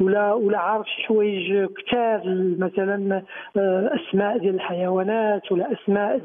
ولا عارف شي حوايج كثار مثلا اسماء ديال الحيوانات ولا اسماء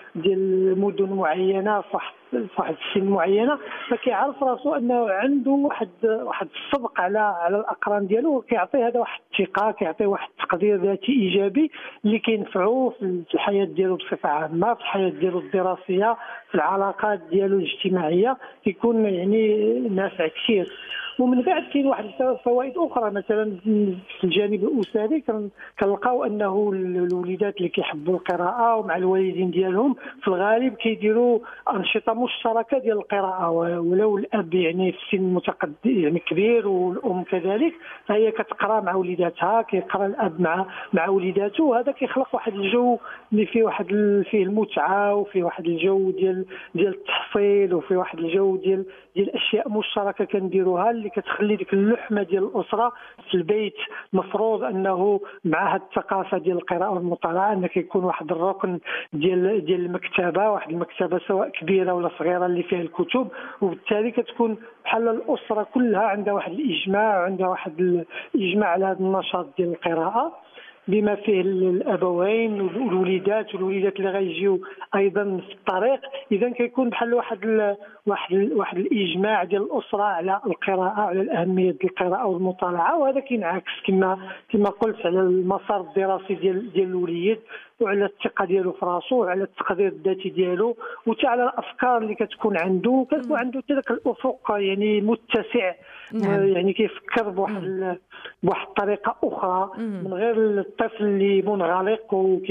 ديال مدن معينه في واحد السن معينه. فكيعرف راسو انه عنده واحد الصدق على الاقران ديالو، وكيعطي هذا واحد الثقه، كيعطي واحد التقدير ذاتي ايجابي اللي كينفعوه في الحياه ديالو بصفه عامه، في الحياه ديالو الدراسيه، في العلاقات ديالو الاجتماعيه، كيكون يعني نافع كثير. ومن بعد كاين واحد الفوائد اخرى، مثلا في الجانب الاسري كنلقاو انه الوليدات اللي كيحبوا القراءه ومع الوالدين ديالهم في الغالب كيديروا انشطه مشتركه ديال القراءه، ولو الاب يعني في سن متقدم يعني كبير والام كذلك، فهي كتقرا مع وليداتها، كيقرا الاب مع وليداته. وهذا كيخلق واحد الجو اللي فيه المتعه، وفيه واحد الجو ديال التحصيل، وفيه واحد الجو ديال اشياء مشتركه كنديروها اللي كتخلي ديك اللحمه ديال الاسره في البيت. مفروض انه مع هذه الثقافه ديال القراءه والمطالعه ان كيكون واحد الركن ديال المكتبه، واحد المكتبه سواء كبيره ولا صغيره اللي فيها الكتب، وبالتالي كتكون بحال الاسره كلها عندها واحد الاجماع، وعندها واحد الاجماع على هذا النشاط ديال القراءه، بما فيه الابوين والوليدات اللي غيجيو ايضا في الطريق. اذا كيكون بحال واحد الاجماع ديال الاسره على القراءه، على الاهميه ديال القراءه والمطالعه. وهذا كينعكس كما قلت على المسار الدراسي ديال الوليد، وعلى الثقه ديالو في راسو، وعلى التقدير الذاتي ديالو، وحتى على الافكار اللي كتكون عنده ذاك الافق يعني متسع. يعني كيفكر بواحد الطريقه اخرى، من غير الطفل اللي منغلق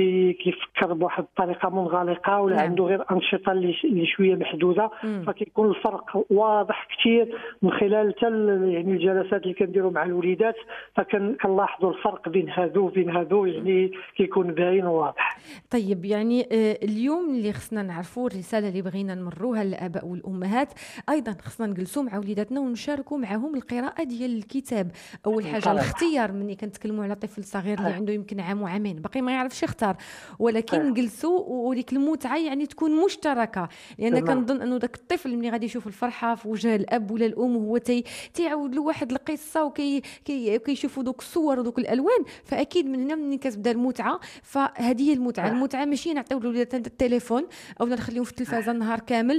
وكيفكر بواحد الطريقه منغلقه، ولا عنده غير انشطه اللي شويه محدوده. فكيكون الفرق واضح كثير من خلال يعني الجلسات اللي كنديروا مع الوليدات، فكنلاحظوا الفرق بين هذو يعني كيكون باين وواضح. طيب يعني اليوم اللي خصنا نعرفوا الرساله اللي بغينا نمروها للاباء والامهات، ايضا خصنا نجلسوا مع وليداتنا ونشاركوا معهم القراءه ديال الكتاب. اول حاجه الاختيار، مني كنتكلموا على طفل صغير اللي عنده يمكن عام وعامين باقي ما يعرفش يختار، ولكن نجلسوا وديك المتعه يعني تكون مشتركه، لان كنظن انه داك الطفل ملي غادي يشوف الفرحه في وجه الاب ولا الام وهو تيعاود له واحد القصه وكيشوفوا دوك الصور ودوك الالوان، فاكيد من هنا منين كتبدا المتعه. فهذه هي المتعه ماشي نعطيو للولاد التليفون او نخليهم في التلفازه النهار كامل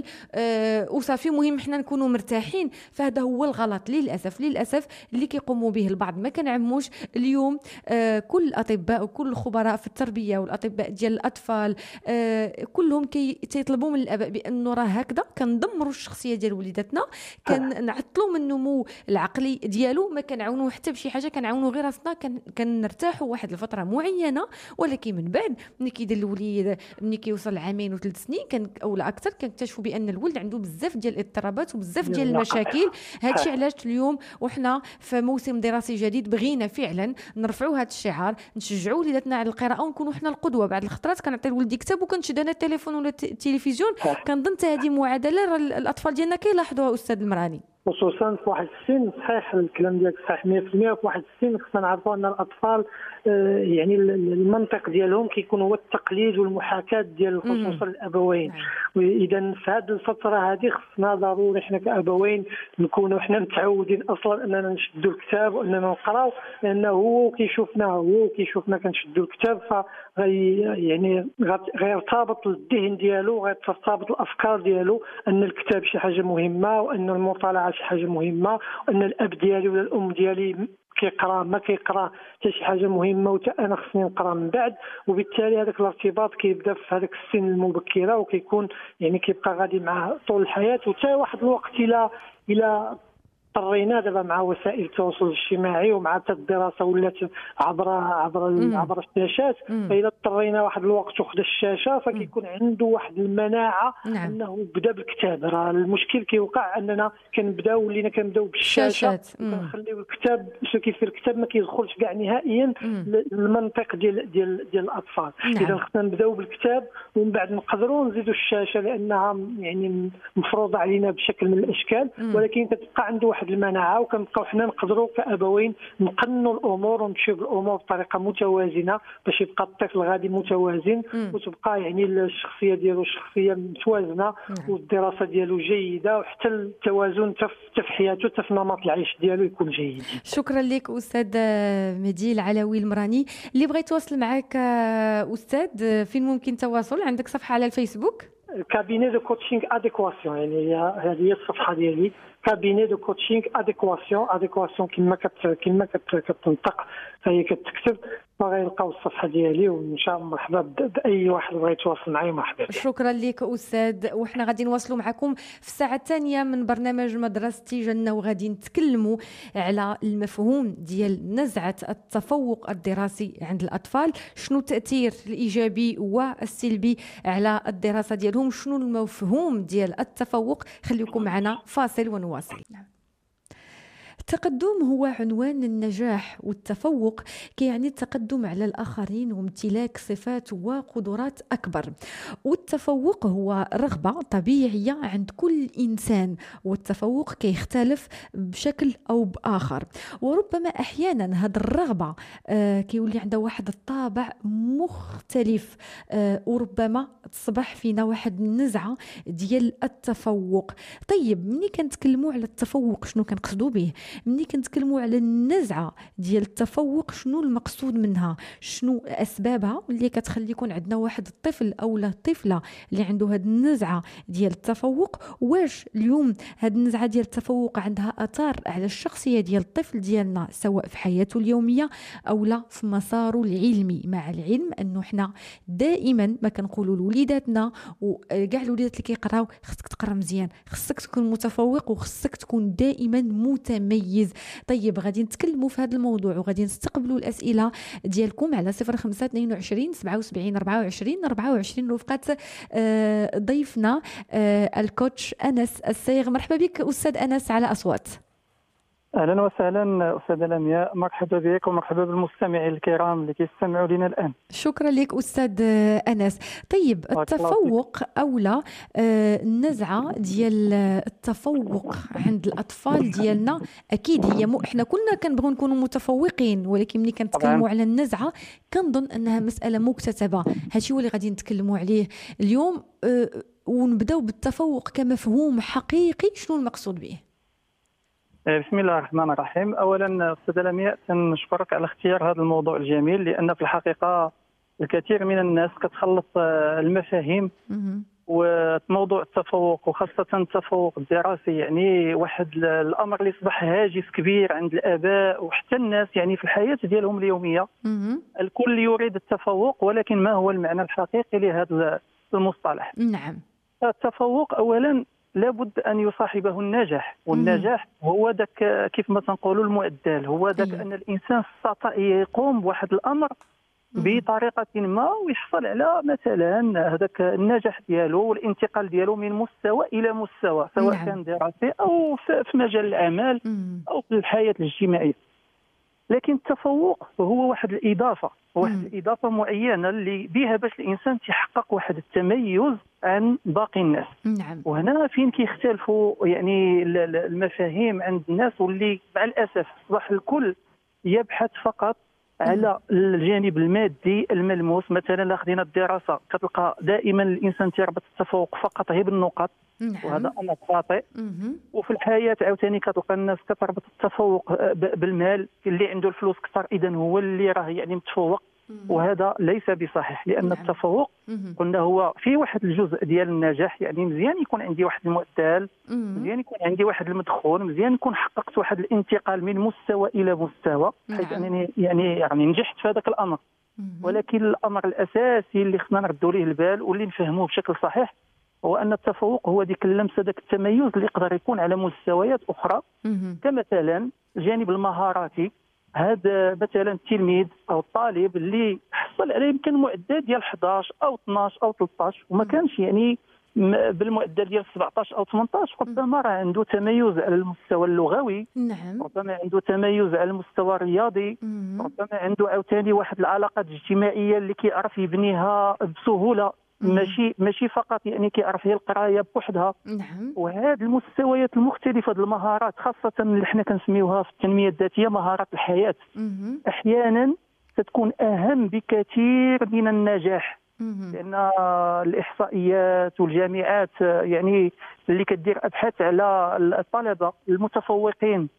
وصافي، مهم حنا نكونوا مرتاحين. فهذا هو الغلط للاسف اللي كيقوموا به البعض. ما كنعموش اليوم كل الاطباء وكل الخبراء في التربيه والاطباء ديال الاطفال كلهم كيطلبوا من الاباء بانه راه هكذا كندمروا الشخصيه ديال وليداتنا، كنعطلوا من النمو العقلي ديالو، ما كنعاونوه حتى بشي حاجه، كنعاونوا غير راسنا، كنرتاحوا واحد الفتره معينه. ولكن من بعد ملي كيدير الوليد ملي كيوصل لعامين وثلاث سنين او لا اكثر، كنكتشفوا بان الولد عنده بزاف ديال الاضطرابات وبزاف ديال المشاكل. هادشي علاش اليوم وحنا في موسم دراسي جديد بغينا فعلا نرفعوا هذا الشعار، نشجعوا وليداتنا على القراءه ونكونوا حنا القدوه. بعض الخطرات كنعطي لولدي كتاب وكنشد انا التليفون ولا التلفزيون، كنظن حتى هذه معادله الاطفال ديالنا كيلاحظوها استاذ المراني، خصوصا في واحد السن. صحيح الكلام ديالك صحيح 100%. في واحد السن خصنا نعرفوا ان الاطفال يعني المنطق ديالهم كيكون هو التقليد والمحاكاه ديال خصوصا الابوين. واذا في هذه الفتره هذه خصنا ضروري حنا كابوين نكونوا حنا متعودين اصلا اننا نشدوا الكتاب واننا نقراو، لانه هو كيشوفنا كنشدوا الكتاب، يعني غيرتبط الذهن ديالو، غيرتبط الافكار ديالو ان الكتاب شي حاجه مهمه، وان المطالعه شي حاجه مهمه، وان الاب ديالي ولا الام ديالي كيقرا ما كيقرا حتى شي حاجه مهمه وتا انا خصني نقرا من بعد، وبالتالي هذاك الارتباط كيبدا في هذاك السن المبكره وكيكون يعني كيبقى غادي معاه طول الحياه. وتا واحد الوقت الى اضطرينا دابا مع وسائل التواصل الاجتماعي ومع الدراسه ولات عبر الشاشات، فإذا اضطرينا واحد الوقت وخد الشاشه فكيكون عنده واحد المناعه انه بدا بالكتاب. راه المشكل كيوقع اننا ولينا كنبداو بالشاشه كنخليو الكتاب كيف الكتاب ما كيدخلش كاع نهائيا للمنطق ديال الاطفال. اذا خصنا نبداو بالكتاب ومن بعد نقدروا نزيدوا الشاشه لانها يعني مفروضه علينا بشكل من الاشكال، ولكن كتبقى عنده واحد المناعه وكنبقاو حنا نقدروا كابوين نقنوا الامور ونمشيو بالامور بطريقه متوازنه باش يبقى الطفل غادي متوازن وتبقى يعني الشخصيه ديالو شخصيه متوازنه والدراسه ديالو جيده وحتى التوازن حتى في حياته حتى في نمط العيش ديالو يكون جيد. شكرا لك استاذ مهدي العلوي المراني. اللي بغى يتواصل معك استاذ فين ممكن التواصل؟ عندك صفحه على الفيسبوك؟ كابيني دو كوتشينغ اديكواسيون، يعني هذه هي الصفحه ديالي كابيني دو كوتشينغ اديكواسيون كما كتنطق فهي كتكتب، فغيلقاو الصفحه ديالي وان شاء الله مرحبا باي واحد بغى يتواصل معايا مرحبا به. شكرا لك استاذ، وحنا غادي نواصلوا معكم في الساعه الثانيه من برنامج مدرستي جنه، وغادي نتكلموا على المفهوم ديال نزعه التفوق الدراسي عند الاطفال، شنو التاثير الايجابي والسلبي على الدراسه ديالهم، شنو المفهوم ديال التفوق. خليكم معنا فاصل ونواصل. التقدم هو عنوان النجاح، والتفوق كيعني التقدم على الآخرين وامتلاك صفات وقدرات أكبر. والتفوق هو رغبة طبيعية عند كل إنسان، والتفوق كيختلف بشكل أو بآخر، وربما أحيانا هذه الرغبة كيولي عندها واحد الطابع مختلف، وربما تصبح فينا واحد النزعة ديال التفوق. طيب ملي كنتكلموا على التفوق شنو كنقصدوا به؟ ملي كنتكلموا على النزعه ديال التفوق شنو المقصود منها؟ شنو اسبابها اللي كتخلي يكون عندنا واحد الطفل او لا طفله اللي عنده هذه النزعه ديال التفوق؟ واش اليوم هذه النزعه ديال التفوق عندها اثار على الشخصيه ديال الطفل ديالنا سواء في حياته اليوميه او لا في مساره العلمي؟ مع العلم انه حنا دائما ما كنقولوا لوليداتنا وكاع الوليدات اللي كيقراو خصك تقرا مزيان، خصك تكون متفوق، وخصك تكون دائما متميز. طيب غادي نتكلموا في هذا الموضوع وغادي نستقبلوا الاسئله ديالكم على 0522 77 24 24 رفقه ضيفنا الكوتش انس السيغ. مرحبا بك استاذ انس على اصوات. اهلا وسهلا استاذه لمياء، مرحبا بك ومرحبا بالمستمعين الكرام اللي كيستمعوا لنا الان. شكرا لك استاذ انس. طيب التفوق اولا النزعه ديال التفوق عند الاطفال ديالنا اكيد هي احنا كلنا كنبغيو نكونوا متفوقين، ولكن ملي كنتكلموا على النزعه كنظن انها مساله مكتسبه. هادشي هو اللي غادي نتكلموا عليه اليوم، ونبداو بالتفوق كمفهوم حقيقي. شنو المقصود به؟ بسم الله الرحمن الرحيم. اولا استاذه لمياء نشكرك على اختيار هذا الموضوع الجميل، لان في الحقيقه الكثير من الناس كتخلط المفاهيم وموضوع التفوق وخاصه التفوق الدراسي، يعني واحد الامر اللي اصبح هاجس كبير عند الاباء وحتى الناس يعني في الحياه ديالهم اليوميه. الكل يريد التفوق، ولكن ما هو المعنى الحقيقي لهذا المصطلح؟ نعم. التفوق اولا لابد ان يصاحبه النجاح، والنجاح هو ذاك كيف ما تنقولوا المعدل، هو ذاك ان الانسان استطاع يقوم بواحد الامر بطريقه ما ويحصل على مثلا هذاك النجاح ديالو والانتقال ديالو من مستوى الى مستوى، سواء كان دراسي او في مجال العمل او في الحياه الاجتماعيه. لكن التفوق هو واحد الاضافه، الاضافه معينه اللي بها باش الانسان يحقق واحد التميز عن باقي الناس. نعم. وهنا فين كيختلفوا يعني المفاهيم عند الناس، واللي مع الاسف اصبح الكل يبحث فقط على الجانب المادي الملموس. مثلا لا خدينا الدراسه كتلقى دائما الانسان تيربط التفوق فقط هي بالنقط. وهذا امر خاطئ. وفي الحياه عاوتاني كتلقى الناس كتربط التفوق بالمال، اللي عنده الفلوس كثر اذا هو اللي راه يعني متفوق. وهذا ليس بصحيح، لأن التفوق قلنا هو في واحد الجزء ديال النجاح. يعني مزيان يكون عندي واحد المعدل، مزيان يكون عندي واحد المدخول، مزيان نكون حققت واحد الانتقال من مستوى إلى مستوى بحيث أنني يعني نجحت في هذاك الأمر. ولكن الأمر الأساسي اللي خصنا نردوا ليه البال واللي نفهموه بشكل صحيح هو أن التفوق هو ديك اللمسة، داك التميز اللي يقدر يكون على مستويات أخرى، كمثلا الجانب المهاراتي. هذا مثلا التلميذ او الطالب اللي حصل عليه يمكن معدل ديال 11 او 12 او 13 وما كانش يعني بالمعدل ديال 17 او 18، ربما راه عنده تميز على المستوى اللغوي، ربما عنده تميز على المستوى الرياضي، ربما عنده عاوتاني واحد العلاقات الاجتماعيه اللي كيعرف يبنيها بسهوله، ماشي فقط يعني كيعرف هي القرايه بوحدها. وهذه المستويات المختلفه د المهارات، خاصه اللي حنا كنسميوها في التنميه الذاتيه مهارات الحياه، احيانا ستكون اهم بكثير من النجاح. لان الاحصائيات والجامعات يعني اللي كدير ابحاث على الطلبه المتفوقين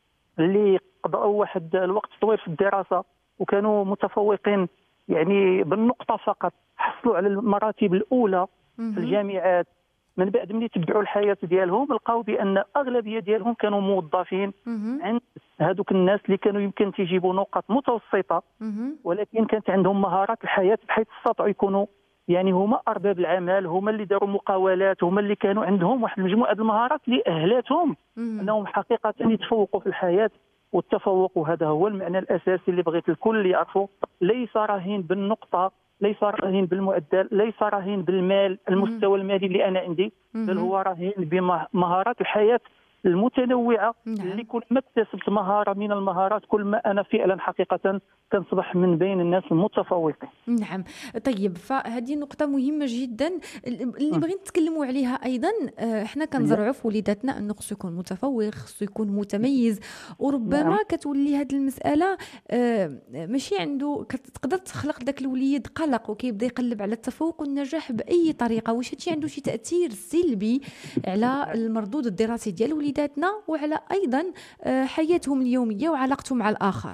اللي قضوا واحد الوقت طويل في الدراسه وكانوا متفوقين يعني بالنقطه فقط، حصلوا على المراتب الاولى في الجامعات، من بعد ملي تبعوا الحياه ديالهم لقاو بان اغلبيه ديالهم كانوا موظفين عند هذوك الناس اللي كانوا يمكن تيجيبوا نقط متوسطه، ولكن كانت عندهم مهارات الحياه بحيث استطاعوا يكونوا يعني هما ارباب العمل، هما اللي داروا مقاولات، هما اللي كانوا عندهم واحد المجموعه د المهارات اللي اهلتهم انهم حقيقه يتفوقوا في الحياه. والتفوق، وهذا هو المعنى الاساسي اللي بغيت الكل يعرفوا، ليس راهين بالنقطه، ليس راهين بالمعدل، ليس راهين بالمال، المستوى المالي اللي انا عندي، بل هو راهين بمهارات الحياه المتنوعه. اللي كل ما اكتسبت مهاره من المهارات كل ما انا فعلا حقيقه كنصبح من بين الناس المتفوقين. نعم. طيب، فهذه نقطة مهمة جدا اللي بغيت نتكلموا عليها أيضا. احنا كنزرعوا في وليداتنا أنه خصو يكون متفوق، خصو يكون متميز، وربما كتولي هذه المسألة ماشي عنده، كتقدر تخلق ذاك الوليد قلق وكيبدا يقلب على التفوق والنجاح بأي طريقة. واش هادشي عنده شي تأثير سلبي على المردود الدراسي ديال وليداتنا وعلى أيضا حياتهم اليومية وعلاقتهم مع الآخر؟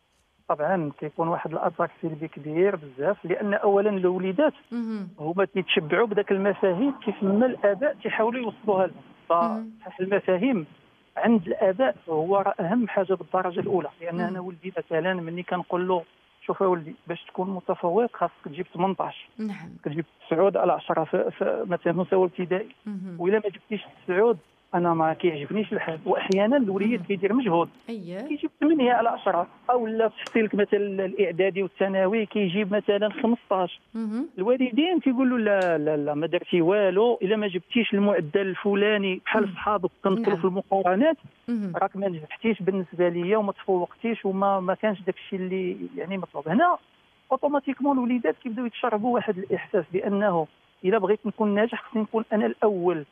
طبعا كيكون واحد الاثر سلبي كبير بزاف، لان اولا الوليدات هما تيتشبعوا بداك المفاهيم كيف ما الاباء تيحاولوا يوصلوها لهم. فالمفاهيم عند الاباء هو اهم حاجه بالدرجه الاولى. لان انا ولدي مثلا ملي كنقول له شوف يا ولدي باش تكون متفوق خاصك تجيب 18، كتجيب 9 على 10 في مثلا مستوى ابتدائي، والا ما جبتيش 9 انا ما كيعجبنيش الحال. واحيانا الوليد كيدير مجهود كيجيب 8 على 10، او لا في السلك مثلا الاعدادي والثانوي كيجيب مثلا 15. الوالدين كيقولوا لا لا لا ما درتي والو، الا ما جبتيش المعدل الفلاني بحال صحابك كندخلوا في المقارنات راك ما نجحتيش بالنسبه ليا وما تفوقتيش وما كانش داك الشيء اللي يعني مطلوب. هنا اوتوماتيكمون الوليدات كيبداو يتشربوا واحد الاحساس بانه الا بغيت نكون ناجح خصني نكون انا الاول.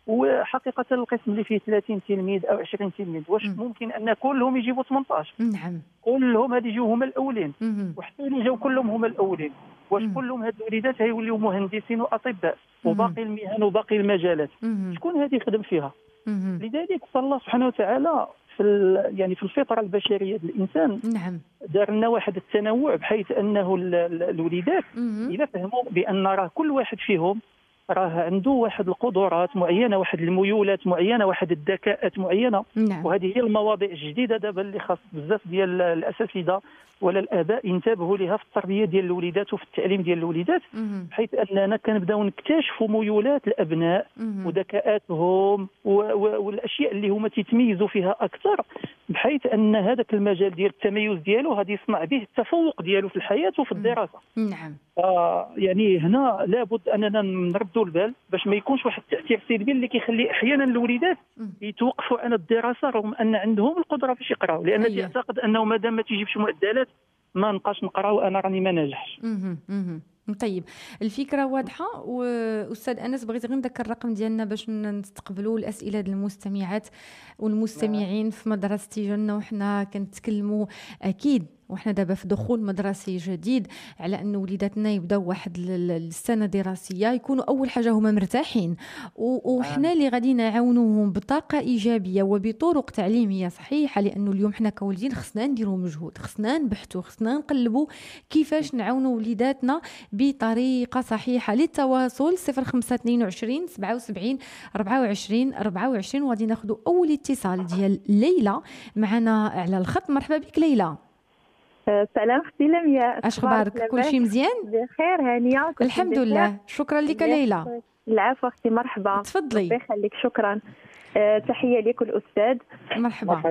وحقيقة القسم اللي فيه 30 تلميذ أو 20 تلميذ واش ممكن أن كلهم يجيبوا 18؟ نعم. كلهم هاد يجيو هما الأولين، وحتى اللي جاو كلهم هما الأولين، واش كلهم هاد الوليدات هيوليو مهندسين وأطباء وباقي المهن وباقي المجالات؟ شكون هادي يخدم فيها؟ لذلك الله سبحانه وتعالى يعني في الفطرة البشرية الإنسان دار لنا واحد التنوع بحيث أنه الوليدات إذا فهموا بأن راه كل واحد فيهم راه عنده واحد القدرات معينه، واحد الميولات معينه، واحد الذكاءات معينه. وهذه هي المواضيع الجديده دابا اللي خاص بزاف ديال الاساتذه ولا الاباء ينتبهوا لها في التربيه ديال الوليدات وفي التعليم ديال الوليدات، بحيث اننا كنبداو نكتشفوا ميولات الابناء وذكاءاتهم والاشياء اللي هما تيتميزوا فيها اكثر، بحيث ان هذاك المجال ديال التميز ديالو غادي يصنع به التفوق ديالو في الحياه وفي الدراسه. نعم. يعني هنا لابد اننا نردوا البال باش ما يكونش واحد التاثير سلبي اللي كيخلي احيانا الوليدات يتوقفوا عن الدراسه رغم ان عندهم القدره باش يقراوا، لان تعتقد انه مادام ما تيجيبش معدلات ما نبقاش نقرا وانا راني ما ناجحش. طيب، الفكره واضحه. واستاذ انس بغيت غير نذكر الرقم ديالنا باش نستقبلوا الاسئله ديال المستمعات والمستمعين في مدرسة جنة، وحنا كنتكلموا اكيد وحنا دابا في دخول مدرسي جديد، على أن وليداتنا يبداو واحد السنة دراسية يكونوا أول حاجة هما مرتاحين، وحنا اللي غادي نعاونوهم بطاقة إيجابية وبطرق تعليمية صحيحة، لأنه اليوم حنا كولدين خصنا نديروا مجهود، خصنا نبحثوا، خصنا نقلبوا كيفاش نعاونوا وليداتنا بطريقة صحيحة. للتواصل 0522 77 24 24. وغادي ناخذوا أول اتصال ديال ليلى معنا على الخط. مرحبا بك ليلى. سلام اختي لمياء، اش اخبارك؟ كلشي مزيان؟ بخير هانيه الحمد لله. شكرا لك ليلى. العفو اختي، مرحبا. تفضلي. ربي يخليك. شكرا. تحيه لك الاستاذ. مرحبا.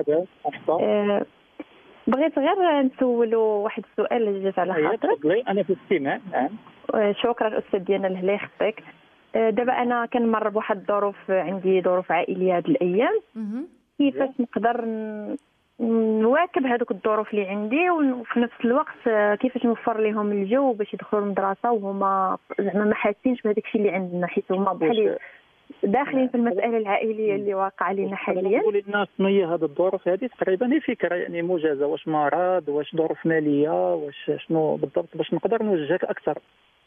بغيت غير نسولو واحد السؤال اللي جات على خاطري. تفضلي، انا في الاستماع. نعم. شكرا الاستاذ ديالنا الله يخطيك. دابا انا كنمر بواحد الظروف، عندي ظروف عائليه هاد الايام. كيفاش نقدر نواكب هذوك الظروف اللي عندي، وفي نفس الوقت كيفاش نوفر لهم الجو باش يدخلوا المدرسه وهما زعما ما حاسينش بهذاك الشيء اللي عندنا، حيت هما بحال داخلين في المساله العائليه اللي واقعه لنا حاليا. نقول للناس شنو هي هذه الظروف هذه تقريبا، هي فكره يعني موجزه، واش مرض، واش ظروف ماليه، واش شنو بالضبط باش نقدر نوجهك اكثر.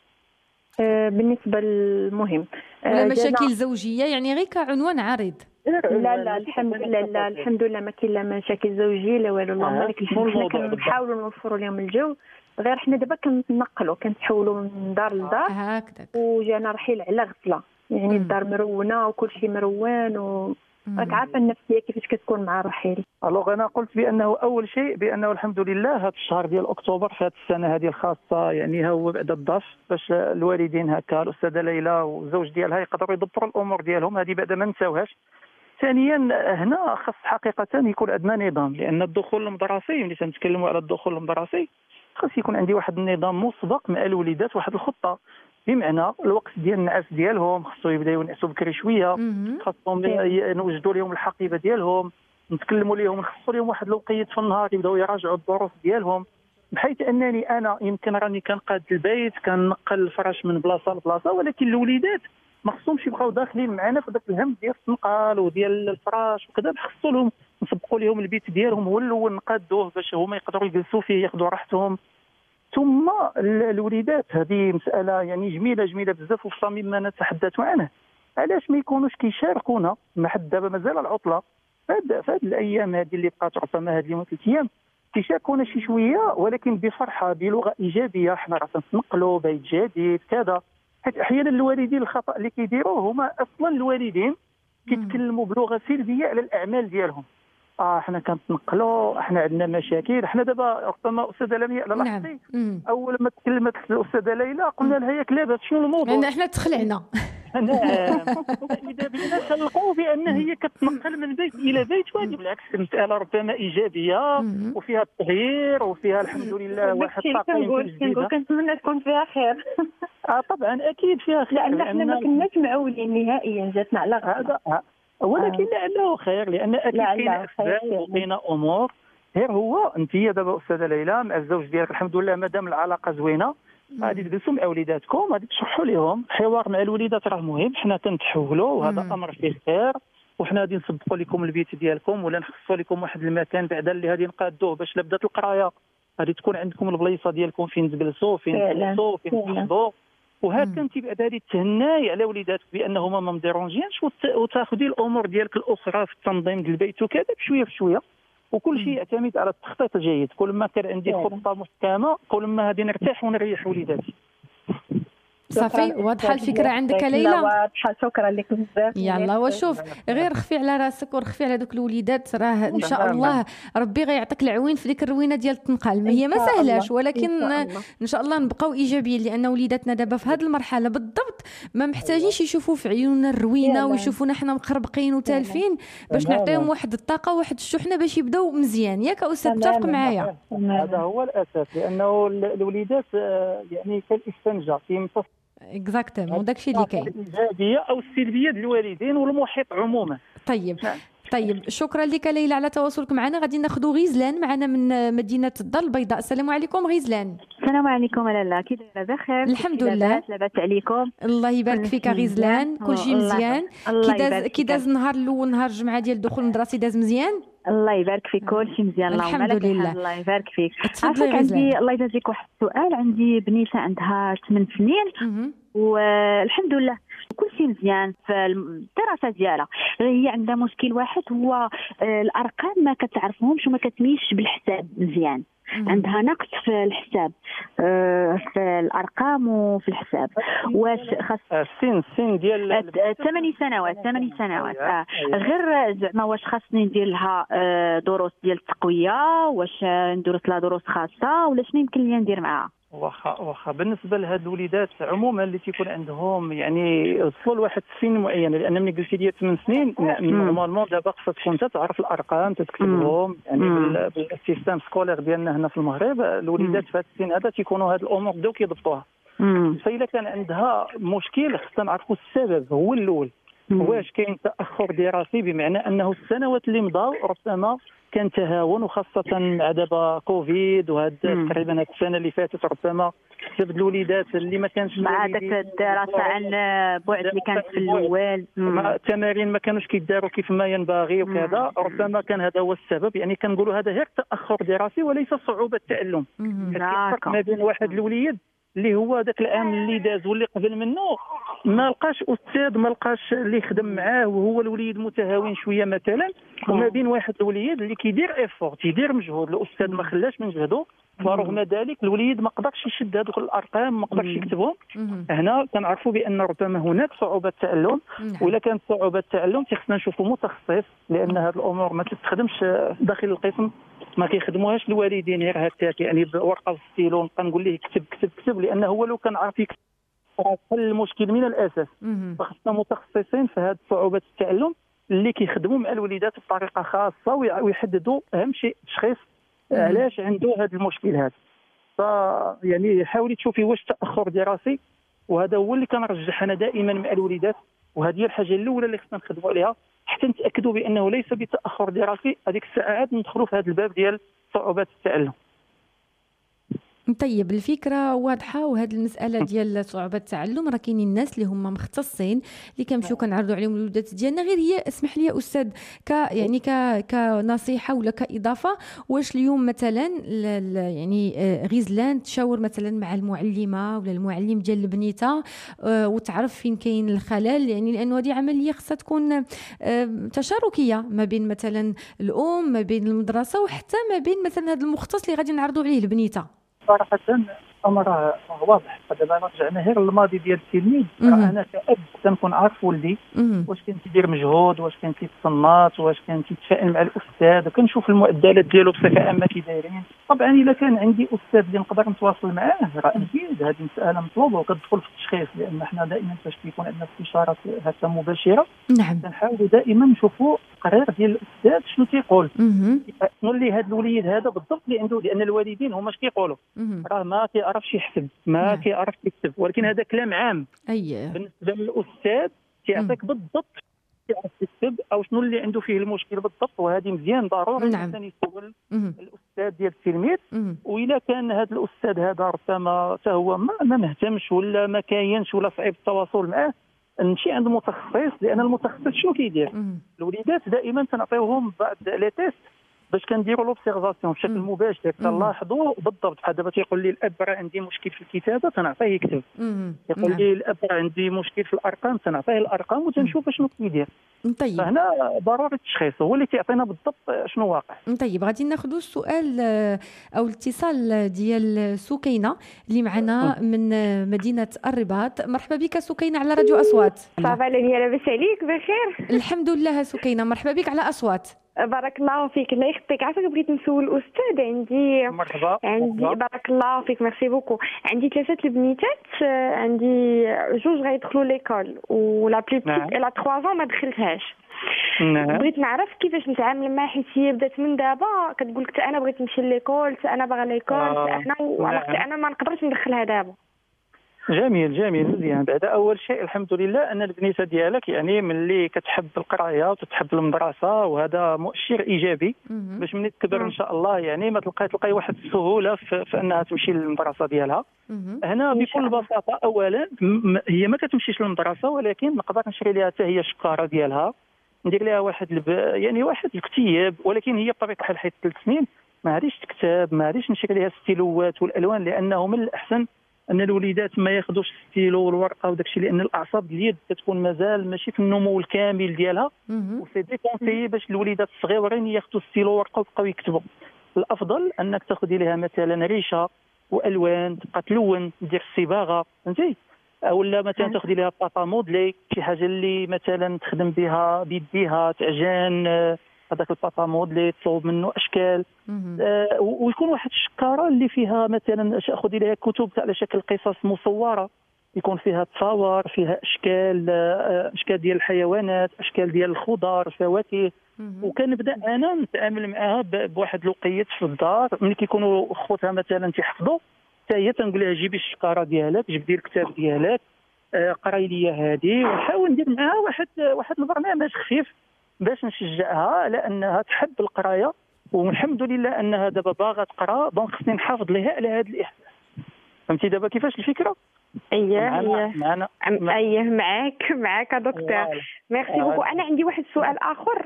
بالنسبه المهم ولا مشاكل زوجيه يعني غير كعنوان عريض؟ لا الحمد لله، لا الحمد لله ما كاين لا مشاكل زوجيه لا والو، اللهم لك الحمد. حنا كنحاولوا نوفروا لهم الجو، غير حنا دابا كنتنقلوا كنتحولوا من دار لدار هكذاك، وجانا رحيل على غسله، يعني الدار مرونه وكل شيء مروان، راك عارفه النفسيه كيفاش كتكون مع الرحيل. الوغ انا قلت بانه اول شيء بانه الحمد لله هذا الشهر ديال اكتوبر في هذه السنه هذه الخاصه، يعني هو بعد الضف باش الوالدين هكا الاستاذه ليلى والزوج ديالها يقدروا يدبروا الامور ديالهم، هذه بعدا ما نساوهاش. ثانيا هنا خاص حقيقه يكون عندنا نظام، لان الدخول المدرسي ملي تنتكلموا على الدخول المدرسي خاص يكون عندي واحد النظام مسبق مع الوليدات، واحد الخطه، بمعنى الوقت ديال النعاس ديالهم خصو يبداو ينعسوا بكري شويه، خاصهم نوجدوا لهم الحقيبه ديالهم، نتكلموا لهم، نخصوا لهم واحد الوقيت في النهار يبداو يراجعوا الظروف ديالهم، بحيث انني انا يمكن راني كنقاد البيت كنقل الفراش من بلاصه لبلاصه، ولكن الوليدات ما خصهمش يبقاو داخلين معنا في ذاك الهم ديال التنقال وديال الفراش وكذا، خصوا لهم نسبقوا لهم البيت ديالهم هو الاول نقادوه باش هما يقدروا يجلسوا فيه ياخذوا راحتهم. ثم الوليدات هذه مساله يعني جميله بزاف، وفي مما نتحدث عنه علاش ما يكونوش كيشاركونا مع حد دابا مازال العطله في هذه الايام هذه اللي بقات ربما هذه اليوم 3 ايام، كيشاركونا شي شويه ولكن بفرحه بلغه ايجابيه، حنا راه تنقلوا بيت جديد كذا، حيت احيانا الوالدين الخطا اللي كيديروه هما اصلا الوالدين كيتكلموا بلغه سلبيه على الاعمال ديالهم. حنا كنتنقلوا، حنا عندنا مشاكل، حنا دابا ربما استاذه لمياء لاحظتي اول ما تكلمت الاستاذه ليلى قلنا لها ياك لاباس شنو الموضوع، احنا تخلعنا. نعم. اذا بدينا كنلقاو بان هي كتنقل من بيت الى بيت، وهذه بالعكس المساله ربما ايجابيه وفيها التغيير وفيها الحمد لله واحد التقييم جديد. كنتمنى تكون فيها خير. طبعا اكيد فيها خير، لان احنا ما كناش معولين نهائيا، جاتنا على غلط، ولكن لعله خير، لان اكيد كاين اسباب وكاين امور. غير هو انت دابا استاذه ليلى مع الزوج ديالك الحمد لله مادام العلاقه زوينه غادي تجلسوا مع وليداتكم، غادي تشرحوا لهم، حوار مع الوليدات راه مهم، حنا تنتحولوا وهذا امر فيه خير، وحنا غادي نسبقوا لكم البيت ديالكم ولا نخصصوا لكم واحد المكان بعدا اللي غادي نقادوه باش لا بدات القرايه غادي تكون عندكم البلايصه ديالكم فين تجلسوا فين تجلسوا فين تحضروا، وهكا انت بعد غادي تهناي على وليداتك بانهما ما مديرونجينش، وتاخذي الامور ديالك الاخرى في التنظيم ديال البيت وكذا بشويه بشويه، وكل شيء يعتمد على التخطيط الجيد. كل ما كان عندي خطه محكمه كل ما غادي نرتاح ونريح وليداتي. صافي واضحه الفكره عندك ليلى؟ واضحه، شكرا لك بزاف. يلا وشوف غير خفي على راسك ورخفي على دوك الوليدات، راه ان شاء الله ربي غيعطيك العوين في ديك الروينه ديال التنقال، هي ما سهلاش، ولكن ان شاء الله نبقاو ايجابيين، لان وليداتنا دابا في هذه المرحله بالضبط ما محتاجينش يشوفوا في عيوننا الروينه ويشوفونا حنا مخربقين وتالفين، باش نعطيهم واحد الطاقه واحد الشحنه باش يبداو مزيان. ياك استاذ تتفق معايا؟ هذا هو الاساس، لانه الوليدات يعني كالاستنجا كيمتص اكزاكتومون داكشي اللي كاين، الايجابيه او السلبيه ديال الوالدين والمحيط عموما. طيب شكرا لك ليلى على تواصلك معنا. غادي ناخذوا غيزلان معنا من مدينه الدار البيضاء. السلام عليكم غيزلان. السلام عليكم لاله، كي دايره؟ بخير الحمد لله، لاباس عليكم؟ الله يبارك فيك غيزلان، كلشي مزيان. كي داز النهار الاول نهار الجمعه ديال الدخول المدرسي داز مزيان؟ الله يبارك فيك، كلشي مزيان اللهم لك الحمد. الله يبارك فيك. عافاك، عندي الله يجازيك واحد السؤال. عندي بنيته عندها 8 سنين والحمد لله كلشي مزيان في الدراسه ديالها، هي عندها مشكل واحد، هو الارقام ما كتعرفهمش وما كتميش بالحساب مزيان. عندها نقص في الحساب، في الارقام وفي الحساب. واش خاص السن ديال 8 سنوات غير زعما واش خاصني ندير لها دروس ديال التقويه، واش ندير لها دروس خاصه، ولا شنو يمكن لي ندير معها؟ واخا بالنسبه لهاد الوليدات عموما اللي تيكون عندهم يعني وصلوا لواحد السن معين، لان ملي قلتي لي 8 سنين نورمالمون دابا خصك تكون تعرف الارقام تكتبهم، يعني بالسيستم سكولير ديالنا هنا في المغرب الوليدات في هذا السن هذا تيكونوا هاد الامور بداو كيضبطوها. فإلا كان عندها مشكل خصنا نعرفوا السبب هو الاول. واش كاين تاخر دراسي، بمعنى انه السنوات اللي مضاو ربما كان تهاون، وخاصه مع دابا كوفيد وهاد تقريبا هاد السنه اللي فاتت ربما بسبب الوليدات اللي ما كانش مع داك الدراسه عن بعد اللي كانت في الاول، التمارين ما كانوش كيداروا كيف ما ينبغي وكذا، ربما كان هذا هو السبب. يعني كنقولوا هذا غير تاخر دراسي وليس صعوبه التعلم. الفرق ما بين واحد الوليد اللي هو ذاك العام اللي داز واللي قبل منه ما لقاش استاذ، ما لقاش اللي يخدم معاه وهو الوليد متهاون شويه مثلا، وما بين واحد الوليد اللي كيدير ايفور تيدير مجهود، الاستاذ ما خلاش من جهده، فرغم ذلك الوليد ما قدرش يشد هذوك الارقام، ما قدرش يكتبهم. هنا كنعرفوا بان ربما هناك صعوبه تعلم، ولا كانت صعوبه تعلم خصنا نشوفوا متخصص، لان هذه الامور ما تستخدمش داخل القسم، ما كيخدموهاش الوالدين غير هكاك يعني بورقه وستيلو نبقى نقول ليه كتب كتب كتب، لانه هو لو كان عارف يكتب حل المشكل من الاساس. فخصنا متخصصين في هذه صعوبه التعلم اللي كيخدموا مع الوليدات بطريقه خاصه ويحددوا اهم شيء تشخيص علاش عنده هذا المشكل هذا. يعني حاولي تشوفي واش تاخر دراسي، وهذا هو اللي كنرجح انا دائما مع الوليدات، وهذه هي الحاجه الاولى اللي خصنا نخدموا عليها حتى نتاكدوا بانه ليس بتاخر دراسي. هذيك الساعات ندخلوا في هذا الباب ديال صعوبات التعلم. طيب الفكره واضحه، وهذه المساله ديال صعوبه التعلم راه كاينين الناس اللي هما مختصين اللي كنمشيو كنعرضوا عليهم الولادات ديالنا. غير هي اسمح لي استاذ يعني كنصيحه ولا كاضافه، واش اليوم مثلا يعني غيزلان تشاور مثلا مع المعلمه ولا المعلم ديال البنيته وتعرف فين كاين الخلل، يعني لانه هذه عمليه خصها تكون تشاركيه ما بين مثلا الام، ما بين المدرسه، وحتى ما بين مثلا هذا المختص اللي غادي نعرضوا عليه البنيته. صراحه الامر واضح. دابا رجعنا غير الماضي ديال التلميذ، انا كأب كنكون عارف ولدي واش كان كيدير مجهود، واش كان كيتصنت، واش كان كيتفاعل مع الاستاذ، كنشوف المعدلات ديالو بصفه عامه كي دايرين. طبعا الا كان عندي استاذ اللي نقدر نتواصل معاه راه اكيد هذه مساله مطلوبه وكتدخل في التشخيص، لان حنا دائما فاش كيكون عندنا استشارات هكا مباشره كنحاولوا دائما نشوفوا القرار ديال الاستاذ شنو تيقول، شنو اللي هذا الوليد هذا بالضبط اللي عنده، لان الوالدين هما اش كيقولوا راه ما كيعرفش يحسب، ما كيعرفش يكتب، ولكن هذا كلام عام. بالنسبه للاستاذ كيعطيك بالضبط كيعرف يكتب او شنو اللي عنده فيه المشكل بالضبط، وهذه مزيان ضروري الانسان يسول الاستاذ ديال التلميذ. واذا كان هذا الاستاذ هذا ربما حتى هو ما مهتمش ولا ما كاينش ولا صعيب التواصل معاه، نمشي عند المتخصص، لان المتخصص شنو كيدير؟ الوليدات دائما تنعطيوهم بعض لي تيست باش كنديروا لوبسيرفاسيون بشكل مباشر، كنلاحظوا بالضبط. بحال دابا تيقول لي الاب راه عندي مشكل في الكتابه، تنعطيه يكتب. يقول لي الاب راه عندي مشكل في الارقام، تنعطيه الارقام وتنشوف شنو كيدير. طيب فهنا ضروري التشخيص هو اللي تيعطينا بالضبط شنو واقع. طيب غادي ناخذوا السؤال او الاتصال ديال سكينه اللي معنا من مدينه الرباط. مرحبا بك سكينه على راديو اصوات. صافا لاني لاباس عليك بخير؟ الحمد لله سكينه، مرحبا بك على اصوات. بارك الله فيك، الله يخطيك. عافاك بغيت نسول الاستاذ، مرحبا. بارك الله فيك، ميرسي بوكو. عندي 3 البنيتات، عندي 2 غيدخلوا ليكول ولا بلي بيتيت الى 3 ما دخلتهاش. بغيت نعرف كيفاش نتعامل معها، حيت هي بدات من دابا كتقول لك انا بغيت نمشي ليكول، انا باغا ليكول، انا ما نقدرش ندخلها دابا. جميل مزيان. بعد اول شيء الحمد لله ان البنيته ديالك يعني ملي كتحب القرايه وتتحب المدرسه، وهذا مؤشر ايجابي باش ملي تكبر ان شاء الله يعني ما تلقاي واحد السهوله في انها تمشي للمدرسه ديالها. هنا بكل بساطه اولا هي ما كتمشيش للمدرسه، ولكن نقدر نشري لها حتى هي الشكاره ديالها ندير لها يعني واحد الكتياب، ولكن هي بطبيعه الحال حيت 3 سنين ما غاديش تكتب، ما غاديش نشري لها الستيلوات والالوان، لانه من الاحسن ان الوليدات ما ياخذوش الستيلو والورقه وداك الشيء، لان الاعصاب اليد كتكون مازال ماشي في النمو الكامل ديالها، وسي ديكونسيي باش الوليدات الصغيورين ياخذوا الستيلو والورقه ويبقاو يكتبوا. الافضل انك تاخذي لها مثلا ريشه والوان، تبقى تلون، دير الصباغه، فهمتي، ولا مثلا تاخذي لها باطا مودلي، شي حاجه اللي مثلا تخدم بها بيديها، تعجان هذاك الباطا مودلي تصوب منه اشكال، ويكون واحد الشكاره اللي فيها مثلا خذي لها كتب على شكل قصص مصوره، يكون فيها تصاور، فيها اشكال ديال الحيوانات، اشكال ديال الخضار، الفواكه. وكنبدا انا نتعامل معها بواحد الوقيت في الدار، ملي كيكونوا خوتها مثلا تيحفظوا، حتى هي تنقول لها جيبي الشكاره ديالك، جبدي الكتاب ديالك، قراي لي هذه، ونحاول ندير معها واحد البرنامج خفيف باش نشجعها على انها تحب القرايه. والحمد لله انها دابا باغا تقرا، دونك خصني نحافظ لها على هذا الاحساس. فهمتي دابا كيفاش الفكره؟ معنا معاك دكتور. ميرسي بوكو. انا عندي واحد السؤال اخر.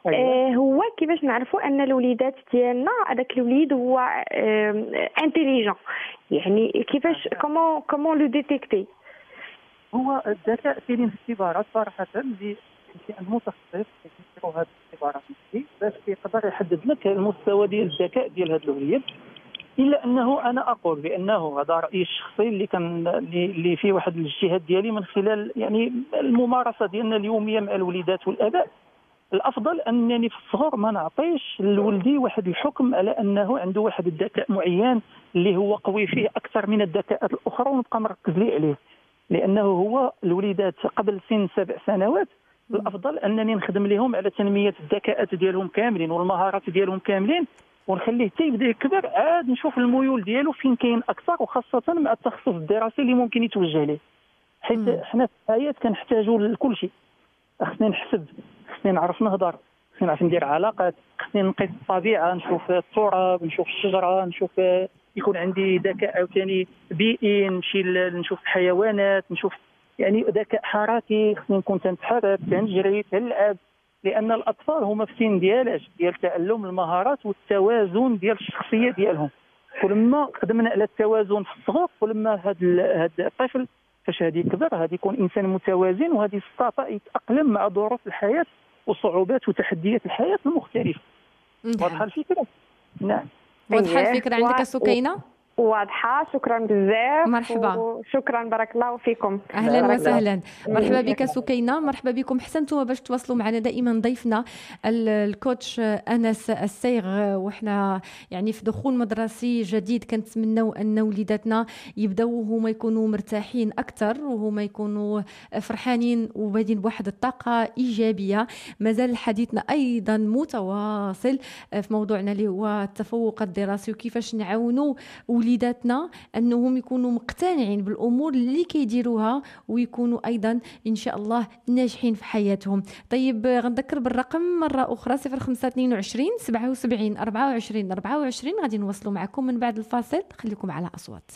هو كيفاش نعرفوا ان الوليدات ديالنا هذاك الوليد هو انتيليجون، يعني كيفاش كومون لو ديتيكتي؟ هو الذكاء كاينين اختبارات صراحه اللي كاين متخصص كيديروا هذه الاختبارات باش يقدر يحدد لك المستوى ديال الذكاء ديال هذا الوليد. الا انه انا اقول بانه هذا رايي الشخصي اللي فيه واحد الاجتهاد ديالي من خلال يعني الممارسه ديالنا اليوميه مع الوليدات والاباء، الافضل انني في الصغر ما نعطيش لولدي واحد الحكم على انه عنده واحد الذكاء معين اللي هو قوي فيه اكثر من الذكاءات الاخرى ونبقى مركز ليه عليه، لانه هو الوليدات قبل سن 7 سنوات الافضل انني نخدم لهم على تنميه الذكاءات ديالهم كاملين والمهارات ديالهم كاملين، ونخليه حتى يبدا يكبر عاد نشوف الميول ديالو فين كاين اكثر، وخاصه مع التخصص الدراسي اللي ممكن يتوجه ليه. حيت حنا في الحياه كنحتاجوا لكل شيء، خصني نحسب، خصني نعرف نهضر، خصني نعرف ندير علاقات، خصني نقيس الطبيعه، نشوف التراب، نشوف الشجره، نشوف يكون عندي ذكاء عاوتاني بيئي، نمشي نشوف الحيوانات، نشوف يعني ذكاء حركي، خصني نكون تنتحرك، تنجري، تنلعب، لان الاطفال هما في سن ديال تعلم المهارات والتوازن ديال الشخصيه ديالهم. كل ما خدمنا على التوازن في الصغر، كل ما هذا الطفل فاش غادي يكبر غادي يكون انسان متوازن، وغادي يستطيع يتاقلم مع ظروف الحياه وصعوبات وتحديات الحياه المختلفه. واضحه الفكره؟ نعم واضحه الفكره. عندك سكينه؟ واضحه، شكرا بزاف. مرحبا، شكرا، بارك الله فيكم. اهلا وسهلا، مرحبا بك سكينه، مرحبا بكم. حسنتم باش تواصلوا معنا دائما ضيفنا الكوتش انس السيغ، وحنا يعني في دخول مدرسي جديد كنتمنوا ان وليداتنا يبداو هما يكونوا مرتاحين اكثر، وهما يكونوا فرحانين وبادين بواحد الطاقه ايجابيه. مازال حديثنا ايضا متواصل في موضوعنا اللي هو التفوق الدراسي، وكيفاش نعاونوا وليداتنا انهم يكونوا مقتنعين بالامور اللي كيديروها، ويكونوا ايضا ان شاء الله ناجحين في حياتهم. طيب غنذكر بالرقم مره اخرى 0522 77 24 24. غادي نوصلوا معكم من بعد الفاصل، خليكم على اصوات.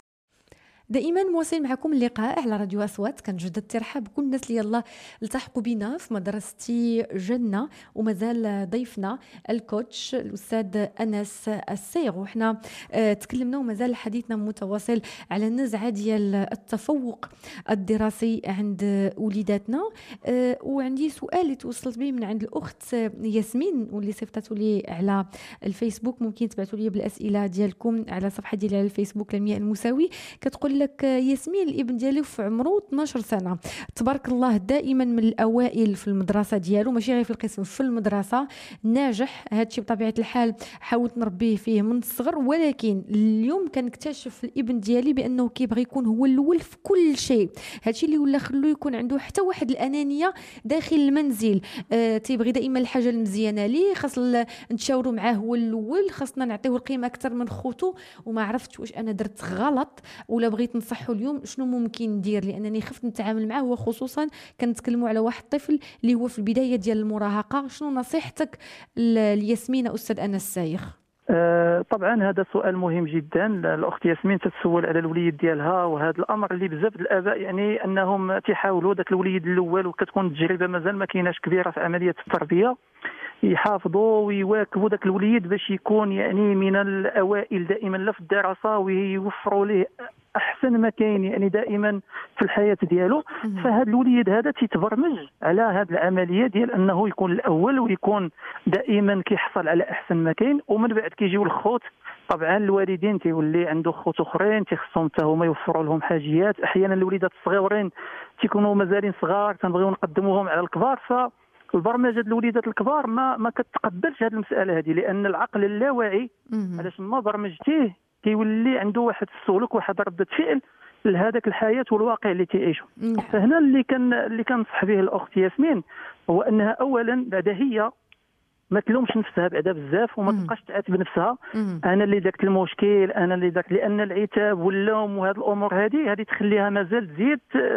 دائما مواصلين معكم اللقاء على راديو أصوات. كنجدد ترحب بكل الناس اللي يلا التحقوا بنا في مدرستي جنة، ومازال ضيفنا الكوتش الأستاذ أنس السيغ، وحنا تكلمنا ومازال حديثنا متواصل على النزعة ديال التفوق الدراسي عند وليداتنا. وعندي سؤال اللي توصلت به من عند الأخت ياسمين، واللي صيفطتوا لي على الفيسبوك. ممكن تبعتوا لي بالأسئلة ديالكم على صفحة ديالي على الفيسبوك لمياء المساوي. كتقول لك ياسمين الابن ديالي في عمره 12 سنه، تبارك الله دائما من الاوائل في المدرسه ديالو، ماشي غير في القسم، في المدرسه ناجح. هادشي بطبيعه الحال حاولت نربيه فيه من الصغر، ولكن اليوم كنكتشف الابن ديالي بانه كيبغي يكون هو الاول في كل شيء. هادشي اللي ولا خلو يكون عنده حتى واحد الانانيه داخل المنزل. تيبغي دائما الحاجه المزيانه ليه، خاص نتشاوروا معاه هو الاول، خاصنا نعطيه القيمه اكثر من خوتو. وما عرفتش واش انا درت غلط ولا بغيت نصحوا اليوم شنو ممكن ندير، لانني خفت نتعامل معه. وخصوصا كنتكلموا على واحد الطفل اللي هو في البدايه ديال المراهقه. شنو نصيحتك لياسمين استاذ انس السايغ؟ طبعا هذا سؤال مهم جدا. الاخت ياسمين تتسول على الوليد ديالها، وهذا الامر اللي بزاف الاباء يعني انهم تيحاولوا ذاك الوليد الاول، وكتكون التجربه مازال ما كايناش كبيره في عمليه التربيه، يحافظوا ويواكبوا ذاك الوليد باش يكون يعني من الاوائل دائما لا في الدراسه، ويوفروا له احسن ما كاين يعني دائما في الحياه ديالو. فهذا الوليد هذا تيتبرمج على هذه العمليه ديال انه يكون الاول، ويكون دائما كيحصل على احسن ما كاين. ومن بعد كيجيو الخوت، طبعا الوالدين تيولي عنده خوت اخرين تيخصهم حتى هما يوفروا لهم حاجيات. احيانا الوليدات الصغيورين تيكونوا مازالين صغار تنبغيو نقدموهم على الكبار، فالبرمجه ديال الوليدات الكبار ما كتقبلش هذه المساله هذه، لان العقل اللاواعي علاش ما برمجتيه كيولي عنده واحد السلوك، واحد ردة فعل لهذاك الحياه والواقع اللي تعيشه. فهنا اللي كنصح به الاخت ياسمين هو انها اولا بعدا هي ما تلومش نفسها بعدا بزاف، وما تبقاش تعاتب نفسها انا اللي درت المشكل، انا اللي درت، لان العتاب واللوم وهذه الامور هذه تخليها مازال تزيد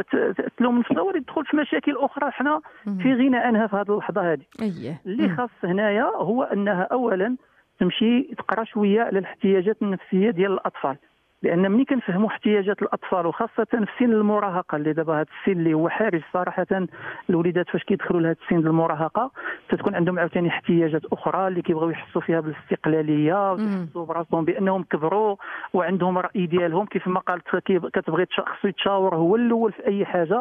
تلوم نفسها وتدخل في مشاكل اخرى حنا في غنى عنها في هذه اللحظه هذه. اللي خاص هنايا هو انها اولا تمشي تقرا شويه على الاحتياجات النفسيه ديال الاطفال، لان ملي كنفهموا احتياجات الاطفال وخاصه في سن المراهقه اللي دابا هذا السن اللي هو حرج صراحه، الوليدات فاش كيدخلوا لهذا السن ديال المراهقه تتكون عندهم عاوتاني احتياجات اخرى اللي كيبغيو يحسوا فيها بالاستقلاليه، ويحسوا براسهم بانهم كبروا وعندهم راي ديالهم. كيف ما قالت كتبغي خصو يتشاور هو الاول في اي حاجه.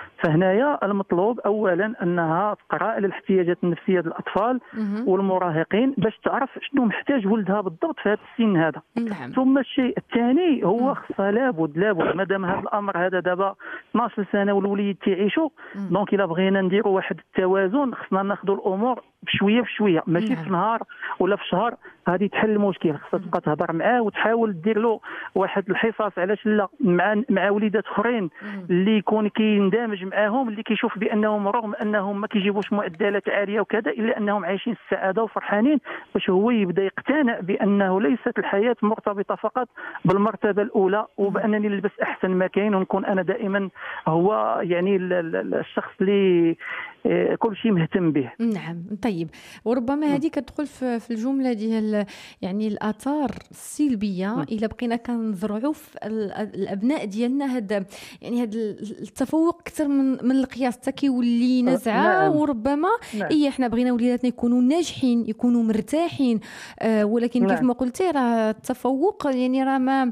فهنايا المطلوب اولا انها تقرا على الاحتياجات النفسيه ديال الاطفال والمراهقين باش تعرف شنو محتاج ولدها بالضبط في هذا السن هذا. ثم الشيء الثاني هو خصها لابد مادام هذا الامر هذا دابا 12 سنه والوليد تعيشوا، دونك الا بغينا نديروا واحد التوازن خصنا ناخذوا الامور بشويه ماشي في نهار ولا في شهر غادي تحل المشكل. خصها تبقى تهضر معاه وتحاول دير له واحد الحصص علاش لا مع وليدات اخرين اللي يكون كيندمج معاهم، اللي كيشوف بانهم رغم انهم ما كيجيبوش معدلات عاليه وكذا الا انهم عايشين السعاده وفرحانين، باش هو يبدا يقتنع بانه ليست الحياه مرتبطه فقط بالمرتبه الاولى، وبانني نلبس احسن ما كاين ونكون انا دائما هو يعني الشخص اللي كل شيء مهتم به. نعم. طيب، وربما هذه كتدخل في الجمله ديال يعني الاثار السلبيه الا بقينا كنزرعوا في الابناء ديالنا هذا يعني هذا التفوق اكثر من القياس حتى كيولي نزعه. وربما احنا بغينا وليداتنا يكونوا ناجحين يكونوا مرتاحين، ولكن كيف ما قلتي راه التفوق يعني راه ما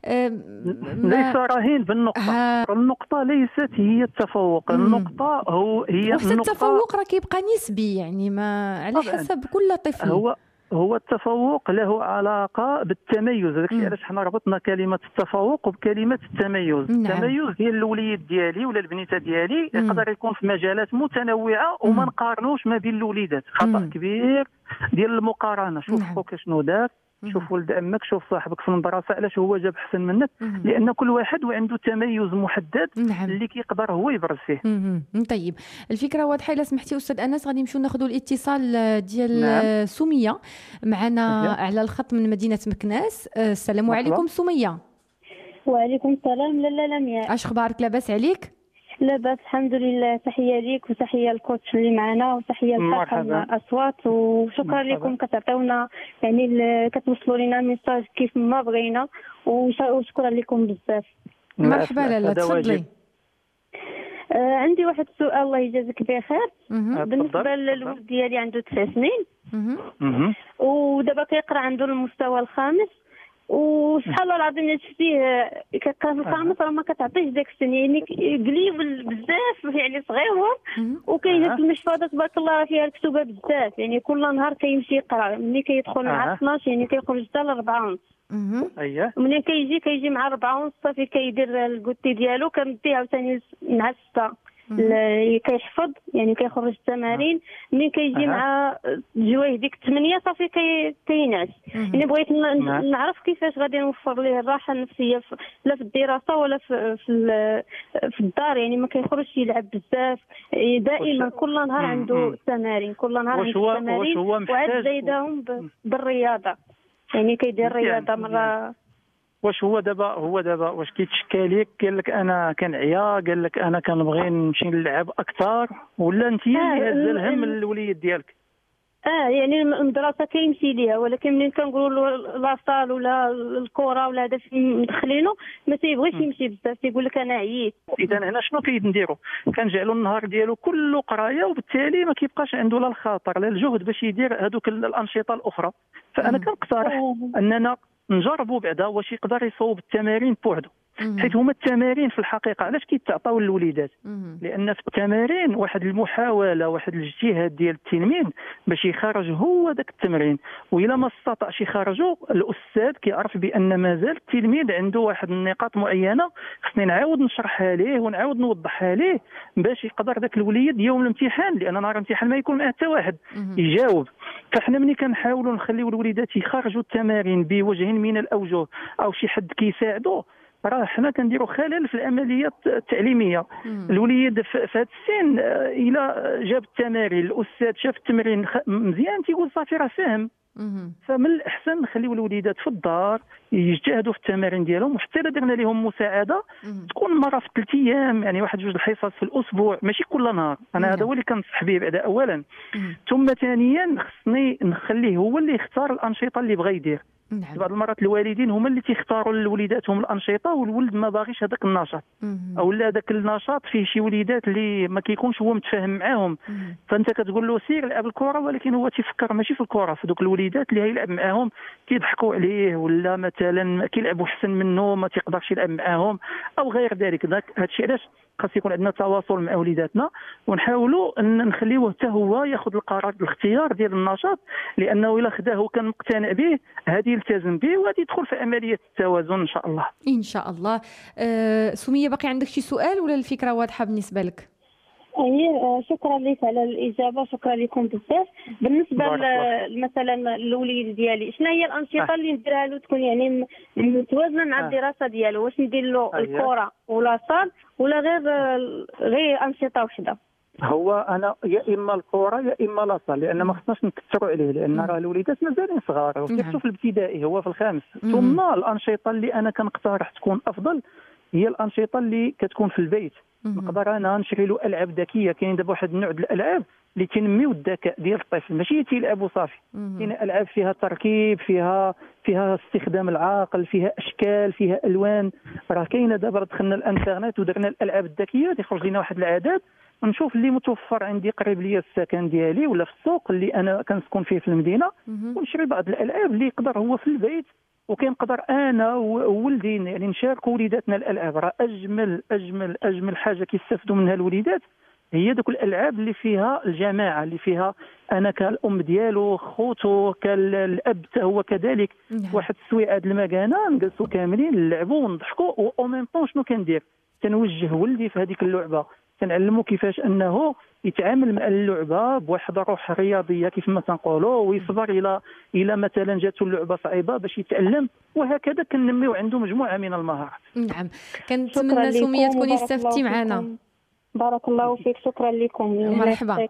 ليس رهين بالنقطه. النقطه ليست هي التفوق، النقطه هي التفوق راه كيبقى نسبي، يعني ما على حسب كل طفل. هو التفوق له علاقه بالتميز. داكشي علاش حنا ربطنا كلمه التفوق وبكلمه التميز. التميز ديال الوليد ديالي ولا البنيته ديالي يقدر يكون في مجالات متنوعه، وما نقارنوش ما بين الوليدات. خطا كبير ديال المقارنه. شوف خوك شنو دار، شوف ولد عمك، شوف صاحبك في المدرسه علاش هو جاب احسن منك، لان كل واحد وعنده تميز محدد اللي كيقدر هو يبرز فيه. طيب، الفكره واضحه. الا سمحتي استاذ انس غادي نمشيو ناخذوا الاتصال ديال سميه معنا على الخط من مدينه مكناس. السلام عليكم سميه. وعليكم السلام. لاله لمياء، اش اخبارك؟ لاباس عليك؟ لاباس الحمد لله. تحيه ليك وتحيه الكوتش اللي معنا وتحيه لطاقم الاصوات، وشكرا لكم كتعطيونا يعني كتوصلوا لنا ميساج كيف ما بغينا، وشكرا لكم بزاف. مرحبا لاله، تفضلي. عندي واحد السؤال الله يجازيك بخير. بالنسبه للولد ديالي عنده 9 سنين ودابا كيقرا عنده المستوى الخامس، وسبحان الله العظيم شفتيه كان الخامس راه ما كتعطيش داك السن، يعني قليل بزاف يعني صغيور، وكاينه المحفظه تبارك الله راه فيها الكتوبه بزاف، يعني كل نهار كيمشي يقرا. ملي كيدخل مع 12 يعني كيخرج حتى ل 4 اييه. ملي كيجي مع 4 صافي كيدير الكوتي ديالو، كنديه عاوتاني مع 6 كيحفظ يعني كيخرج التمارين. ملي كيجي مع جوايه ديك 8 صافي كينعس. يعني بغيت نعرف كيفاش غادي نوفر ليه الراحه النفسيه لا في الدراسه ولا في الدار، يعني ما كيخرجش يلعب بزاف دائما، كل نهار عنده تمارين، كل نهار عنده تمارين، وعاد زايدهم بالرياضه، يعني كيدير الرياضه مره. واش هو دابا واش كيتشكى ليك قال لك انا كنعيا، قال لك انا كنبغي نمشي نلعب اكثر، ولا انت اللي هز الهم الوليد ديالك؟ يعني المدرسه كيمشي ليها، ولكن ملي كنقولوا له لاصال ولا الكره ولا هذا مدخلينه ما تيبغيش يمشي بزاف، تيقول لك انا عييت. اذا هنا شنو كنديروا؟ كنجعلوا النهار ديالو كله قرايه، وبالتالي ما كيبقاش عنده لا الخاطر لا الجهد باش يدير هذوك الانشطه الاخرى. فانا كنقترح اننا نجربوا بعدا واش يقدر يصوب التمارين بوحدو، حيث هما التمارين في الحقيقه علاش كيتعطاو للوليدات؟ لان في التمارين واحد المحاوله، واحد الاجتهاد ديال التلميذ باش يخرج هو ذاك التمرين، واذا ما استطاعش يخرجه الاستاذ كيعرف بان مازال التلميذ عنده واحد النقاط معينه خصني نعاود نشرحها ليه ونعاود نوضحها ليه باش يقدر ذاك الوليد يوم الامتحان، لان نهار الامتحان ما يكون معاه حتى واحد يجاوب. فاحنا ملي كنحاولوا نخليو الوليدات يخرجوا التمارين بوجه من الاوجه او شي حد كيساعدوه، راه حنا كنديروا خلل في العمليه التعليميه. الوليد في هذا السن الى جاب التمارين الاستاذ شاف التمرين مزيان تيقول صافي راه فاهم. فمن الاحسن نخليو الوليدات في الدار يجتهدوا في التمارين ديالهم، وحتى الا درنا لهم مساعده تكون مره في 3 ايام، يعني واحد 2 الحصص في الاسبوع ماشي كل نهار. انا هذا هو اللي كنصح به بعدا اولا. ثم ثانيا خصني نخليه هو اللي يختار الانشطه اللي بغى يدير. بعض المرات الوالدين هما اللي تيختاروا لوليداتهم الانشطه والولد ما باغيش هذاك النشاط، او لا هذاك النشاط فيه شي وليدات اللي ما كيكونش هو متفاهم معاهم، فانت كتقول له سير العب الكره ولكن هو تيفكر ماشي في الكره، في دوك الوليدات اللي هيلعب معاهم كيضحكوا عليه ولا مثلا كيلعبوا احسن منه ما تيقدرش يلعب معاهم او غير ذلك. هادشي علاش خاص يكون عندنا تواصل مع وليداتنا ونحاولوا ان نخليوه حتى هو ياخذ القرار الاختيار ديال النشاط، لانه الا خداه وكان مقتنع به غادي يلتزم به وغادي يدخل في عمليه التوازن ان شاء الله. ان شاء الله. سميه باقي عندك شي سؤال ولا الفكره واضحه بالنسبه لك؟ شكرا لك على الاجابه، شكرا لكم بزاف. بالنسبه مثلا الوليد ديالي شنو هي الانشطه اللي نديرها له تكون يعني متوازنه مع الدراسه ديالو؟ واش ندير له الكره ولا صال ولا غير انشطه وحده؟ هو انا يا اما الكره يا اما لاصال، لان ما خصناش نكثروا عليه، لان راه الوليدات مازالين صغار وكيفاش في الابتدائي هو في الخامس. ثم الانشطه اللي انا كنقترح تكون افضل هي الانشطه اللي كتكون في البيت. نقدر انا نشري له العاب ذكيه، كاين دابا واحد النوع ديال الالعاب اللي تنميو الذكاء ديال الطفل، ماشي تيلعب وصافي. كاين العاب فيها تركيب، فيها استخدام العقل، فيها اشكال، فيها الوان. راه كاينه دابا دخلنا الانترنت ودرنا الالعاب الذكيه تيخرج لنا واحد العدد نشوف اللي متوفر عندي قريب ليا السكن ديالي ولا في السوق اللي انا كنسكن فيه في المدينه، ونشري بعض الالعاب اللي يقدر هو في البيت وكنقدر انا وولدي يعني نشاركوا وليداتنا الالعاب. راه اجمل اجمل اجمل حاجه كيستافدوا منها الوليدات هي دوك الالعاب اللي فيها الجماعه، اللي فيها انا كالام ديالو، خوتو، كالاب هو كذلك. واحد السويعه د المكانه نجلسوا كاملين نلعبوا ونضحكوا، او ميم طون شنو كندير؟ تنوجه ولدي في هذيك اللعبه، تنعلمه كيفاش انه يتعامل مع اللعبه بواحد الروح رياضيه كيف ما تنقولوا، ويصبر الى مثلا جاته اللعبه صعيبه باش يتعلم، وهكذا كننميو عنده مجموعه من المهارات. نعم، كنتمنى سميه تكوني استفدتي معنا. بارك الله فيك، شكرا لكم. مرحبا.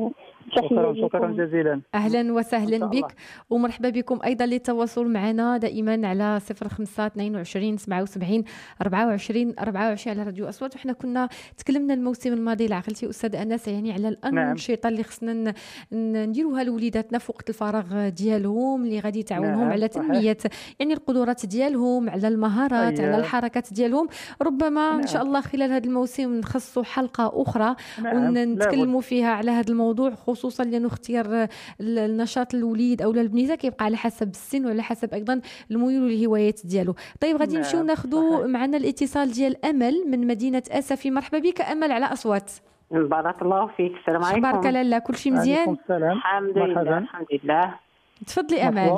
شكرا جزيلا. اهلا وسهلا بك، ومرحبا بكم ايضا للتواصل معنا دائما على 05 22 77 24 24 على راديو اصوات. وحنا كنا تكلمنا الموسم الماضي العقلتي استاذ انس يعني على الانشطه اللي خصنا نديروها لوليداتنا في وقت الفراغ ديالهم اللي غادي تعاونهم على تنميه يعني القدرات ديالهم، على المهارات، على الحركات ديالهم. ربما ان شاء الله خلال هذا الموسم نخصصوا حلقه اخرى ونتكلموا فيها على هذا الموضوع، خصوصا لانه اختيار النشاط الوليد او البنيته كيبقى على حسب السن وعلى حسب ايضا الميول والهوايات ديالو. طيب غادي نمشيو ناخذوا معنا الاتصال ديال امل من مدينه اسفي. مرحبا بك امل على اصوات. بارك الله فيك. السلام عليكم. بارك الله، كل شيء مزيان؟ الحمد لله الحمد لله. تفضلي امل.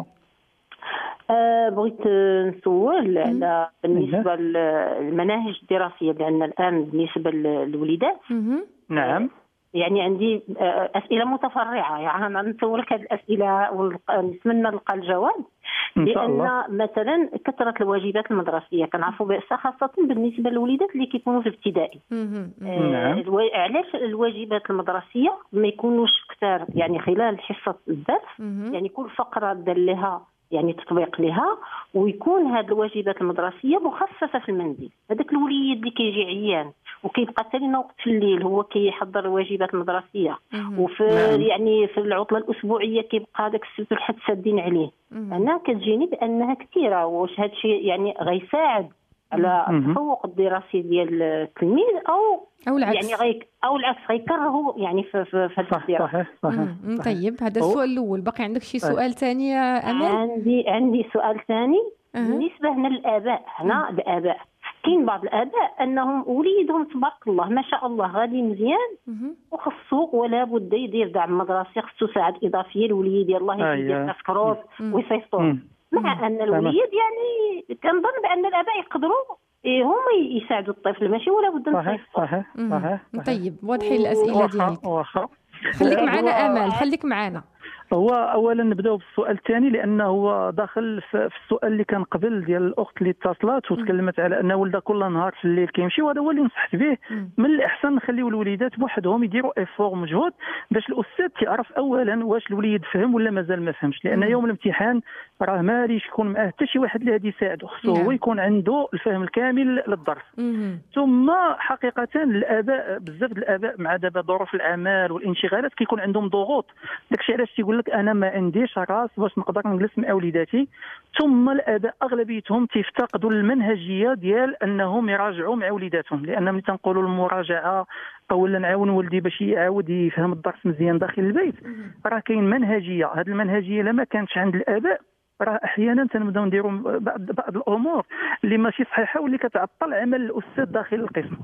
بغيت نسول على بالنسبه للمناهج الدراسيه اللي عندنا الان بالنسبه للوليدات. نعم، يعني عندي اسئله متفرعه، يعني نسولك هذه الاسئله ونتمنى نلقى الجواب. لان مثلا كثره الواجبات المدرسيه كنعرفوا خاصه بالنسبه للوليدات اللي كيكونوا في الابتدائي. علاش الواجبات المدرسيه ما يكونوش كثار يعني خلال حصه الدرس؟ يعني كل فقره دار لها يعني تطبيق لها، ويكون هذه الواجبات المدرسيه مخصصه في المنزل. هذاك الوليد اللي كيجي عيان وكيبقى حتى لنا وقت في الليل هو كيحضر الواجبات المدرسيه، وفي يعني في العطله الاسبوعيه كيبقى داك السبت والحد سادين عليه. انا كتجيني بانها كثيره، واش هذا الشيء يعني غيساعد على التفوق الدراسي ديال التلميذ او العكس، يعني او العكس غيكرهوا يعني في هذا الدراسه. صحيح. طيب هذا السؤال الاول. باقي عندك شي سؤال ثاني يا امال؟ عندي سؤال ثاني بالنسبه هنا للاباء. هنا الاباء كاين بعض الاباء انهم وليدهم تبارك الله ما شاء الله غادي مزيان وخصو ولا بد يدير دعم مدرسي، خصو ساعات اضافيه للوليد يلاه يدير تسكروت ويصيفطوه، مع ان الوليد يعني كنظن بان الاباء يقدروا هما يساعدوا الطفل، ماشي ولا بد نصيفطوا. صحيح. طيب واضحين الاسئله ديالك. خليك معنا امال، خليك معنا. هو اولا نبداو بالسؤال الثاني لانه هو داخل في السؤال اللي كان قبل ديال الاخت اللي اتصلت وتكلمت على ان ولدها كل نهار في الليل كيمشي، وهذا هو اللي نصحت به. من الاحسن نخليو الوليدات بوحدهم يديروا ايفور مجهود باش الاستاذ تعرف اولا واش الوليد فهم ولا مازال ما فهمش، لان يوم الامتحان راه ماليش يكون معاه حتى شي واحد اللي غادي يساعده، خصو هو يكون عنده الفهم الكامل للدرس. ثم حقيقه الاباء بزاف الاباء مع دابا ظروف العمل والانشغالات كيكون عندهم ضغوط، داكشي علاش تيقول لك انا ما عنديش راس باش نقدر نجلس مع وليداتي. ثم الاباء اغلبيتهم تفتقدوا المنهجيه ديال انهم يراجعوا مع وليداتهم، لان ملي تنقولوا المراجعه او نعاون ولدي باش يعاود يفهم الدرس مزيان داخل البيت، راه كاين منهجيه. هذه المنهجيه لما كانتش عند الاباء راه احيانا تنبداو نديروا بعض الامور اللي ماشي صحيحه واللي كتعطل عمل الاستاذ داخل القسم.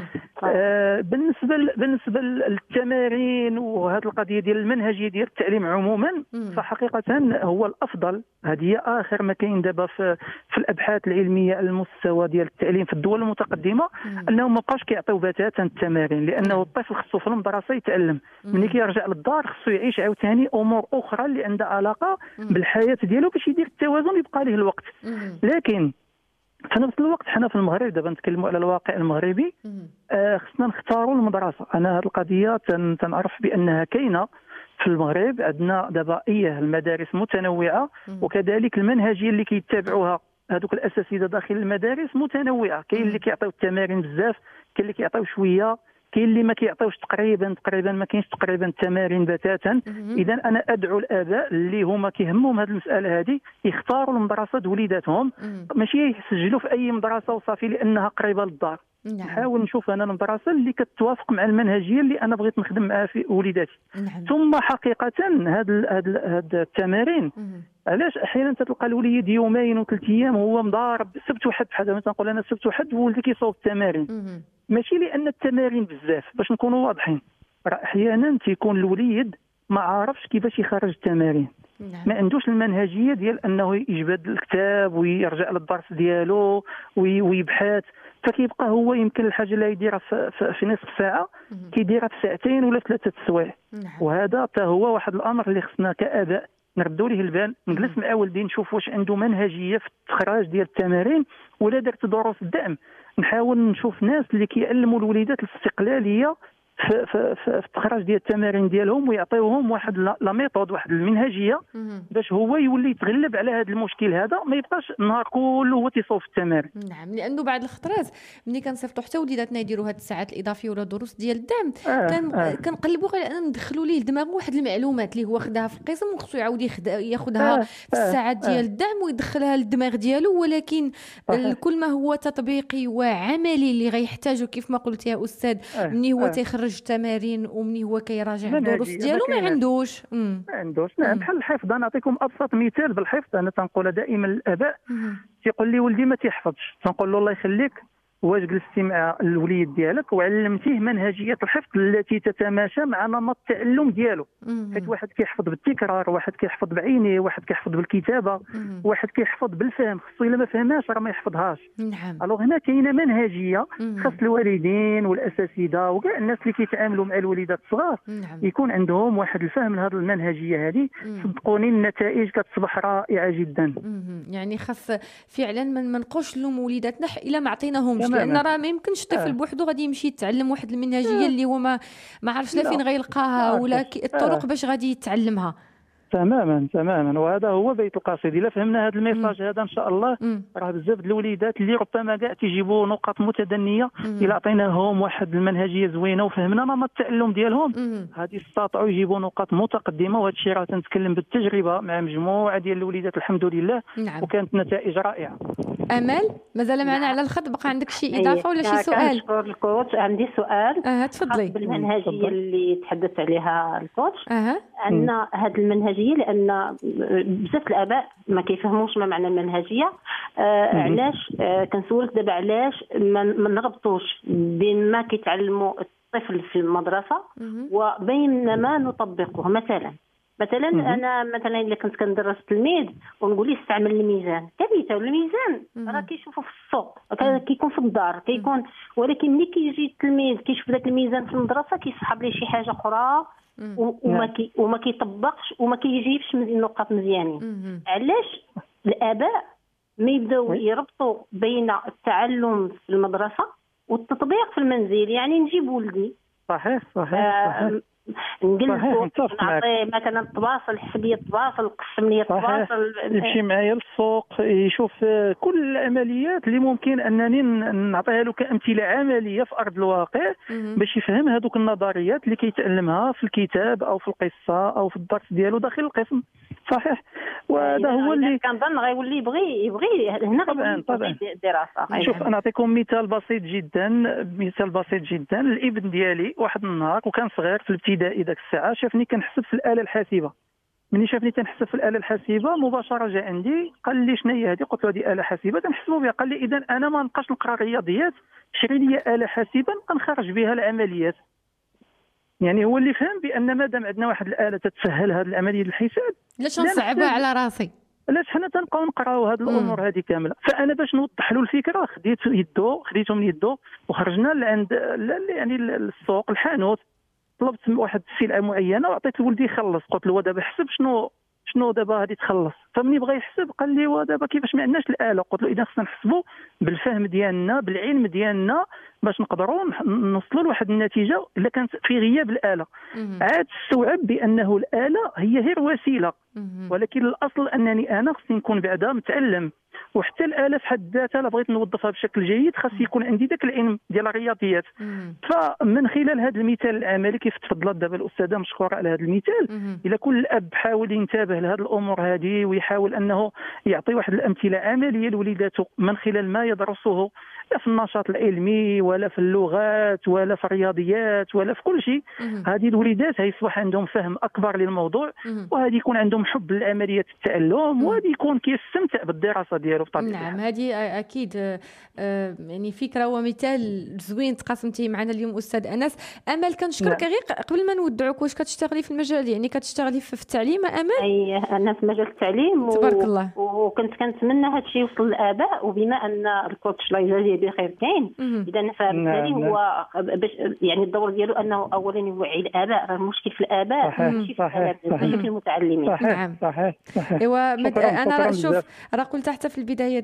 بالنسبه للتمارين وهذه القضيه ديال المنهجيه ديال التعليم عموما، فحقيقه هو الافضل، هذه هي اخر ما كاين دابا في الابحاث العلميه المستوى ديال التعليم في الدول المتقدمه، انهم ما بقاوش كيعطيو بتاتا التمارين، لانه الطفل خصو في المدرسه يتعلم، ملي كيرجع للدار خصو يعيش عاوتاني امور اخرى اللي عندها علاقه بالحياه ديالو باش يدير التوازن يبقى ليه الوقت. لكن في نفس الوقت حنا في المغرب دابا نتكلموا على الواقع المغربي، خصنا نختاروا المدرسه. انا هذه القضيه تنعرف بانها كاينه في المغرب، عندنا دابا المدارس متنوعه، وكذلك المنهجيه اللي كيتبعوها هذوك الاساتذه داخل المدارس متنوعه. كاين اللي كيعطيو التمارين بزاف، كاين اللي كيعطيو شويه، كاين اللي ما كيعطيوش تقريبا ما كاينش تقريبا التمارين بتاتا. اذا انا ادعو الاباء اللي هما كيهمهم هذه المساله هذه يختاروا المدرسه د وليداتهم، ماشي يسجلوا في اي مدرسه وصافي لانها قريبه للدار. نحاول نشوف انا المدرسه اللي كتوافق مع المنهجيه اللي انا بغيت نخدم معها في وليداتي. ثم حقيقه هاد التمارين علاش احيانا تلقى الوليد يومين وثلاث ايام هو مضارب سبت وحد، بحال ما تنقول انا سبت وحد ولدي كيصوب التمارين، ماشي لان التمارين بزاف، باش نكونوا واضحين راه احيانا تيكون الوليد ما عارفش كيفاش يخرج التمارين، ما عندوش المنهجيه ديال انه يجبد الكتاب ويرجع للدرس ديالو ويبحث، فكيبقى هو يمكن الحاجه اللي يديرها في نصف ساعه كيديرها في ساعتين ولا 3 سوايع. وهذا حتى هو واحد الامر اللي خصنا كاباء نردوا ليه البال، نجلس مع والدي نشوف واش عنده منهجيه في الاستخراج ديال التمارين ولا دروس الدعم. نحاول نشوف ناس اللي كيعلموا الوليدات الاستقلاليه في استخراج ديال التمارين ديالهم، ويعطيوهم واحد لا ميثود، واحد المنهجيه باش هو يولي يتغلب على هذا المشكل هذا، ما يبقاش النهار كله هو تيصوف التمارين. نعم، لانه بعض الخطرات ملي كنصيفطوا حتى وليداتنا يديروا هاد الساعات الاضافيه ولا دروس ديال الدعم كنقلبوا على ان ندخلوا ليه لدماغه واحد المعلومات اللي هو خداها في القسم وخصو يعاود ياخذها في الساعات ديال الدعم ويدخلها للدماغ ديالو، ولكن كل ما هو تطبيقي وعملي اللي غيحتاجه كيف ما قلت يا استاذ، مني هو تيخرج التمارين ومني هو كيراجع الدروس ديالو ما عندوش. نعم، بحال الحفظ. انا نعطيكم ابسط مثال بالحفظ. انا تنقول دائما للاباء تيقول لي ولدي ما تيحفظش، تنقول له الله يخليك، واش جلستي مع الوليد ديالك وعلمتيه منهجيه الحفظ التي تتماشى مع نمط التعلم ديالو؟ حيت واحد كيحفظ بالتكرار، واحد كيحفظ بعينيه، واحد كيحفظ بالكتابه، واحد كيحفظ بالفهم، خصو الا ما فهمهاش راه ما يحفظهاش. الوغ هنا كاينه منهجيه خاص الوالدين والاساتذه وكاع الناس اللي كيتعاملوا مع الوليدات الصغار يكون عندهم واحد الفهم لهذه المنهجيه هذه. صدقوني النتائج كتصبح رائعه جدا. يعني خاص فعلا ما نبقاوش نلوموا وليداتنا الا ما عطيناهمش، لان راه ما يمكنش طفل بوحدو غادي يمشي يتعلم واحد المنهجيه اللي هو ما عرفش لا فين غيلقاها ولا الطرق باش غادي يتعلمها. تماما وهذا هو بيت القصيد. الا فهمنا هذا الميساج هذا ان شاء الله راه بزاف د الوليدات اللي ربما كاع تيجيبوا نقاط متدنيه الا عطيناهم واحد المنهجيه زوينه وفهمنا نمط التعلم ديالهم غادي يستطيعوا يجيبوا نقاط متقدمه. وهذا الشيء راه تنتكلم بالتجربه مع مجموعه ديال الوليدات الحمد لله. نعم. وكانت نتائج رائعه. امل مازال معنا على الخط، بقى عندك شي اضافه ولا شي سؤال؟ كنشكر الكوتش. عندي سؤال تفضلي. بالمنهجيه اللي تحدث عليها الكوتش ان هذه المنهجيه، لان بزاف الاباء ما كيفهموش ما معنى المنهجيه. علاش كنسولك دابا علاش ما نربطوش بين ما كيتعلموا الطفل في المدرسه وبين ما نطبقه؟ مثلا انا مثلا الا كنت كندرس تلميذ ونقول ليه استعمل الميزان، كبيته والميزان راه كيشوفوا في السوق، كيكون في الدار كيكون، ولكن ملي كيجي التلميذ كيشوف ذاك الميزان في المدرسه كيسحب ليه شي حاجه اخرى وما كيطبقش وما كيجيبش نقاط مزيانين. علاش الاباء ما يبداو يربطوا بين التعلم في المدرسه والتطبيق في المنزل؟ يعني نجيب ولدي صحيح نقلبو نعطيه مثلا التواصل، الحسبيه التواصل، قسم لي التواصل، يمشي معايا للسوق يشوف كل العمليات اللي ممكن انني نعطيها له كامثله عمليه في ارض الواقع باش يفهم هذوك النظريات اللي كيتعلمها في الكتاب او في القصه او في الدرس ديالو داخل القسم. صحيح. وهذا هو اللي كنظن غيولي يبغي هنا طبعا الدراسه. شوف انا نعطيكم مثال بسيط جدا. الابن ديالي واحد النهار وكان صغير في الابتدائي داك الساعه شافني كنحسب في الاله الحاسبه. مني شافني تنحسب في الاله الحاسبه مباشره جا عندي قال لي شنو هي هذه؟ قلت له هذه اله حاسبه تنحسبوا بها. قال لي اذا انا ما نبقاش نقرا رياضيات، شري لي اله حاسبه نبقى نخرج بها العمليات. يعني هو اللي فهم بان مادام عندنا واحد الاله تتسهل هذه العمليه الحساب علاش نصعبها على راسي؟ علاش حنا تنبقاو نقراو هذه الامور هذه كامله؟ فانا باش نوضح له الفكره خديته من يدو وخرجنا لعند يعني السوق الحانوت، طلبت واحد السلعه معينه وعطيت لولدي يخلص. قلت له دابا حسب شنو دابا غادي تخلص. فمني بغى يحسب قال لي ودابا كيفاش ما عندناش الاله؟ قلت له اذا خصنا نحسبوا بالفهم ديالنا بالعلم ديالنا باش نقدروا نوصلوا لواحد النتيجه الا كانت في غياب الاله. عاد استوعب بانه الاله هي غير وسيله، ولكن الاصل انني انا خصني نكون بعدا متعلم. وحتى الاله في حد ذاتها الا بغيت نوظفها بشكل جيد خاص يكون عندي ذاك العلم ديال الرياضيات. فمن خلال هذا المثال العملي كيف تفضلت دابا الاستاذه مشكوره على هذا المثال، الا كل اب حاول ينتبه لهذه الامور هذه ويحاول انه يعطي واحد الامثله عمليه لوليداته من خلال ما يدرسه لا في النشاط العلمي ولا في اللغات ولا في الرياضيات ولا في كل شيء، هذه الوليدات هيصبح عندهم فهم اكبر للموضوع وهذه يكون عندهم حب لعمليه التعلم وهذه يكون كيستمتع بالدراسه ديالو بطبيعه الحال. نعم هذه اكيد يعني فكره ومثال زوين تقاسمتي معنا اليوم استاذ انس. امل كنشكرك غير قبل ما نودعوك، واش كتشتغلي في المجال، يعني كتشتغلي في التعليم امل؟ اي انا في مجال التعليم تبارك الله. وكنت كنتمنى هذا الشيء يوصل للاباء، وبما ان الكوتش الله يجازيه بخير كاين اذا فبالتالي هو باش يعني الدور ديالو انه اولا يوعي الاباء. راه المشكل في الاباء ماشي في الاباء ماشي في المتعلمين. نعم صحيح. ايوا انا شوف راه قلت حتى في البدايه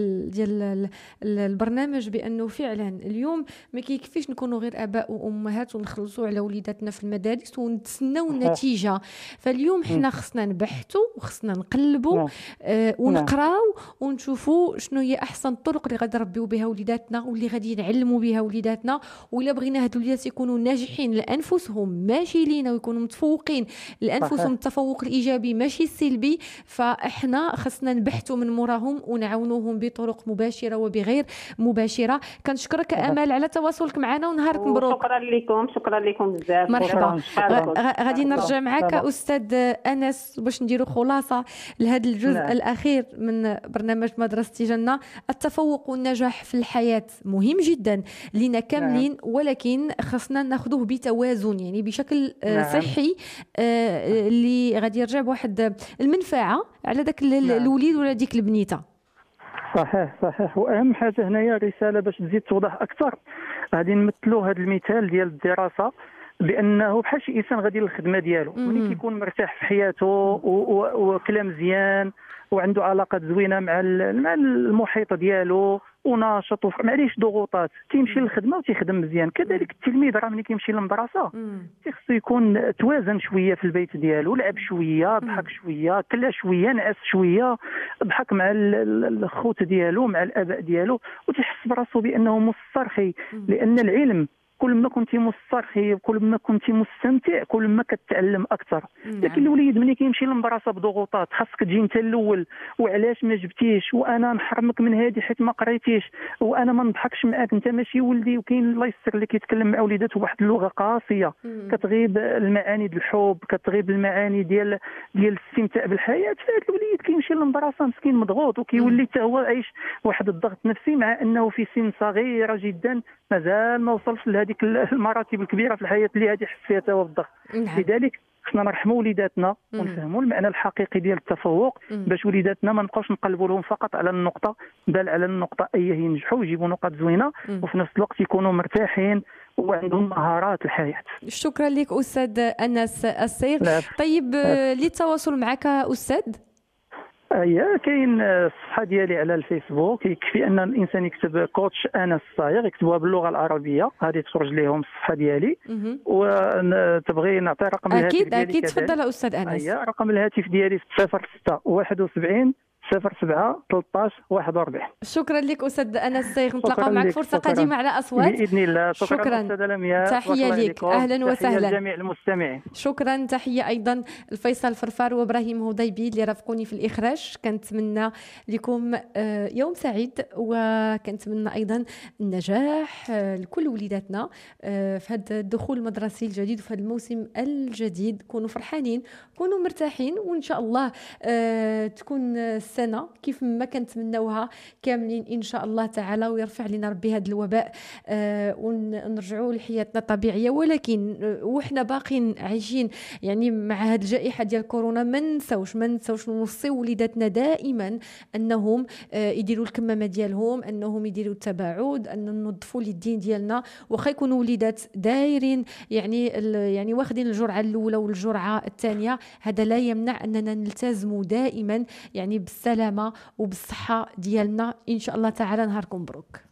ديال البرنامج بانه فعلا اليوم ما كيكفيش نكونوا غير اباء وامهات ونخلصوا على وليداتنا في المدارس ونتسناو النتيجه. فاليوم حنا خصنا نبحثوا وخصنا نقلبوا ونقراو ونشوفوا شنو هي احسن الطرق اللي غادي نربيو بها وليداتنا واللي غادي نعلموا بها وليداتنا. ولا بغينا هاد الوليدات يكونوا ناجحين لانفسهم ماشي لينا ويكونوا متفوقين لانفسهم، التفوق الايجابي ماشي السلبي، فاحنا خصنا نبحثوا من موراهم ونعاونوهم بطرق مباشره وبغير مباشره. كنشكرك امل على تواصلك معنا ونهارك مبروك. شكرا لكم بزاف. مرحبا. غادي نرجع معك استاذ انس باش نديروا خلاصه لهذا الجزء الاخير من برنامج مدرسة جنة. التفوق والنجاح في الحياه مهم جدا لينا كاملين، ولكن خصنا ناخذوه بتوازن، يعني بشكل صحي اللي غادي يرجع بواحد المنفعه على داك الوليد ولا ديك البنيته. صحيح. واهم حاجه هنايا رساله باش تزيد توضح اكثر، غادي نمثلوا هذا المثال ديال الدراسه بانه بحال شي انسان غادي للخدمه ديالو، ملي كيكون مرتاح في حياته وكلام مزيان وعنده علاقات زوينه مع المحيط ديالو وناشط معليش ضغوطات تيمشي للخدمه وتيخدم مزيان. كذلك التلميذ راه ملي كيمشي للمدرسه خصو يكون توازن شويه في البيت ديالو، لعب شويه، ضحك شويه، كلا شويه، نعس شويه، ضحك مع الخوت ديالو مع الاباء ديالو، وتحس براسو بانه مسترخي. لان العلم كل ما كنتي مسترخي، كل ما كنتي مستمتع، كل ما كتعلم اكثر. لكن الوليد ملي كيمشي للمدرسه بضغوطات، خاصك تجي انت الاول، وعلاش ما جبتيش، وانا نحرمك من هذه حيت ما قريتيش، وانا ما نضحكش معاك، انت ماشي ولدي. وكاين الله يسر اللي كيتكلم مع وليداته بواحد اللغه قاسيه كتغيب المعاني ديال الحب، كتغيب المعاني ديال الاستمتاع بالحياه. فهاد الوليد كيمشي للمدرسه مسكين مضغوط، وكيولي حتى هو عايش واحد الضغط نفسي، مع انه في سن صغيره جدا مازال ما وصلش لهذيك المراتب الكبيره في الحياه اللي غادي يحس فيها هو بالضغط. لذلك خصنا نرحموا وليداتنا ونفهموا المعنى الحقيقي ديال التفوق، باش وليداتنا ما نبقاوش نقلبوا لهم فقط على النقطه، بل على النقطه اي ينجحوا ويجيبوا نقاط زوينه، وفي نفس الوقت يكونوا مرتاحين وعندهم مهارات الحياه. شكرا لك استاذ انس الصيغ. طيب للتواصل معك استاذ؟ كاين الصفحه ديالي على الفيسبوك، يكفي ان الانسان يكتب كوتش انس الصايغ، يكتبوها باللغه العربيه، غادي تخرج لهم الصفحه ديالي. وتبغي نعطي رقم الهاتف ديالي؟ اكيد تفضل استاذ انس. رقم الهاتف ديالي 06 71 07 13 41. شكرا لك استاذ انس الصيغ، نتلاقاو معك فرصه قادمه على اصوات باذن الله. شكرا استاذه لمياء، تحيه لك، اهلا وسهلا. جميع المستمعين. شكرا. تحيه ايضا الفيصل فرفار وابراهيم هضيبي اللي رافقوني في الاخراج. كنتمنى لكم يوم سعيد، وكنتمنى ايضا النجاح لكل وليداتنا في هذا الدخول المدرسي الجديد وفي هذا الموسم الجديد. كونوا فرحانين، كونوا مرتاحين، وان شاء الله تكون السنه كيف ما كنتمناوها كاملين ان شاء الله تعالى، ويرفع لنا ربي هذا الوباء ونرجعوا لحياتنا الطبيعيه. ولكن وحنا باقين عايشين يعني مع هذه الجائحه ديال كورونا، ما نساوش نوصيو وليداتنا دائما انهم يديروا الكمامه ديالهم، انهم يديروا التباعد، ان ننظفوا اليدين ديالنا. واخا يكونوا وليدات دايرين يعني واخدين الجرعه الاولى والجرعه الثانيه، هذا لا يمنع اننا نلتزموا دائما يعني بالسلامه وبالصحه ديالنا ان شاء الله تعالى. نهاركم مبروك.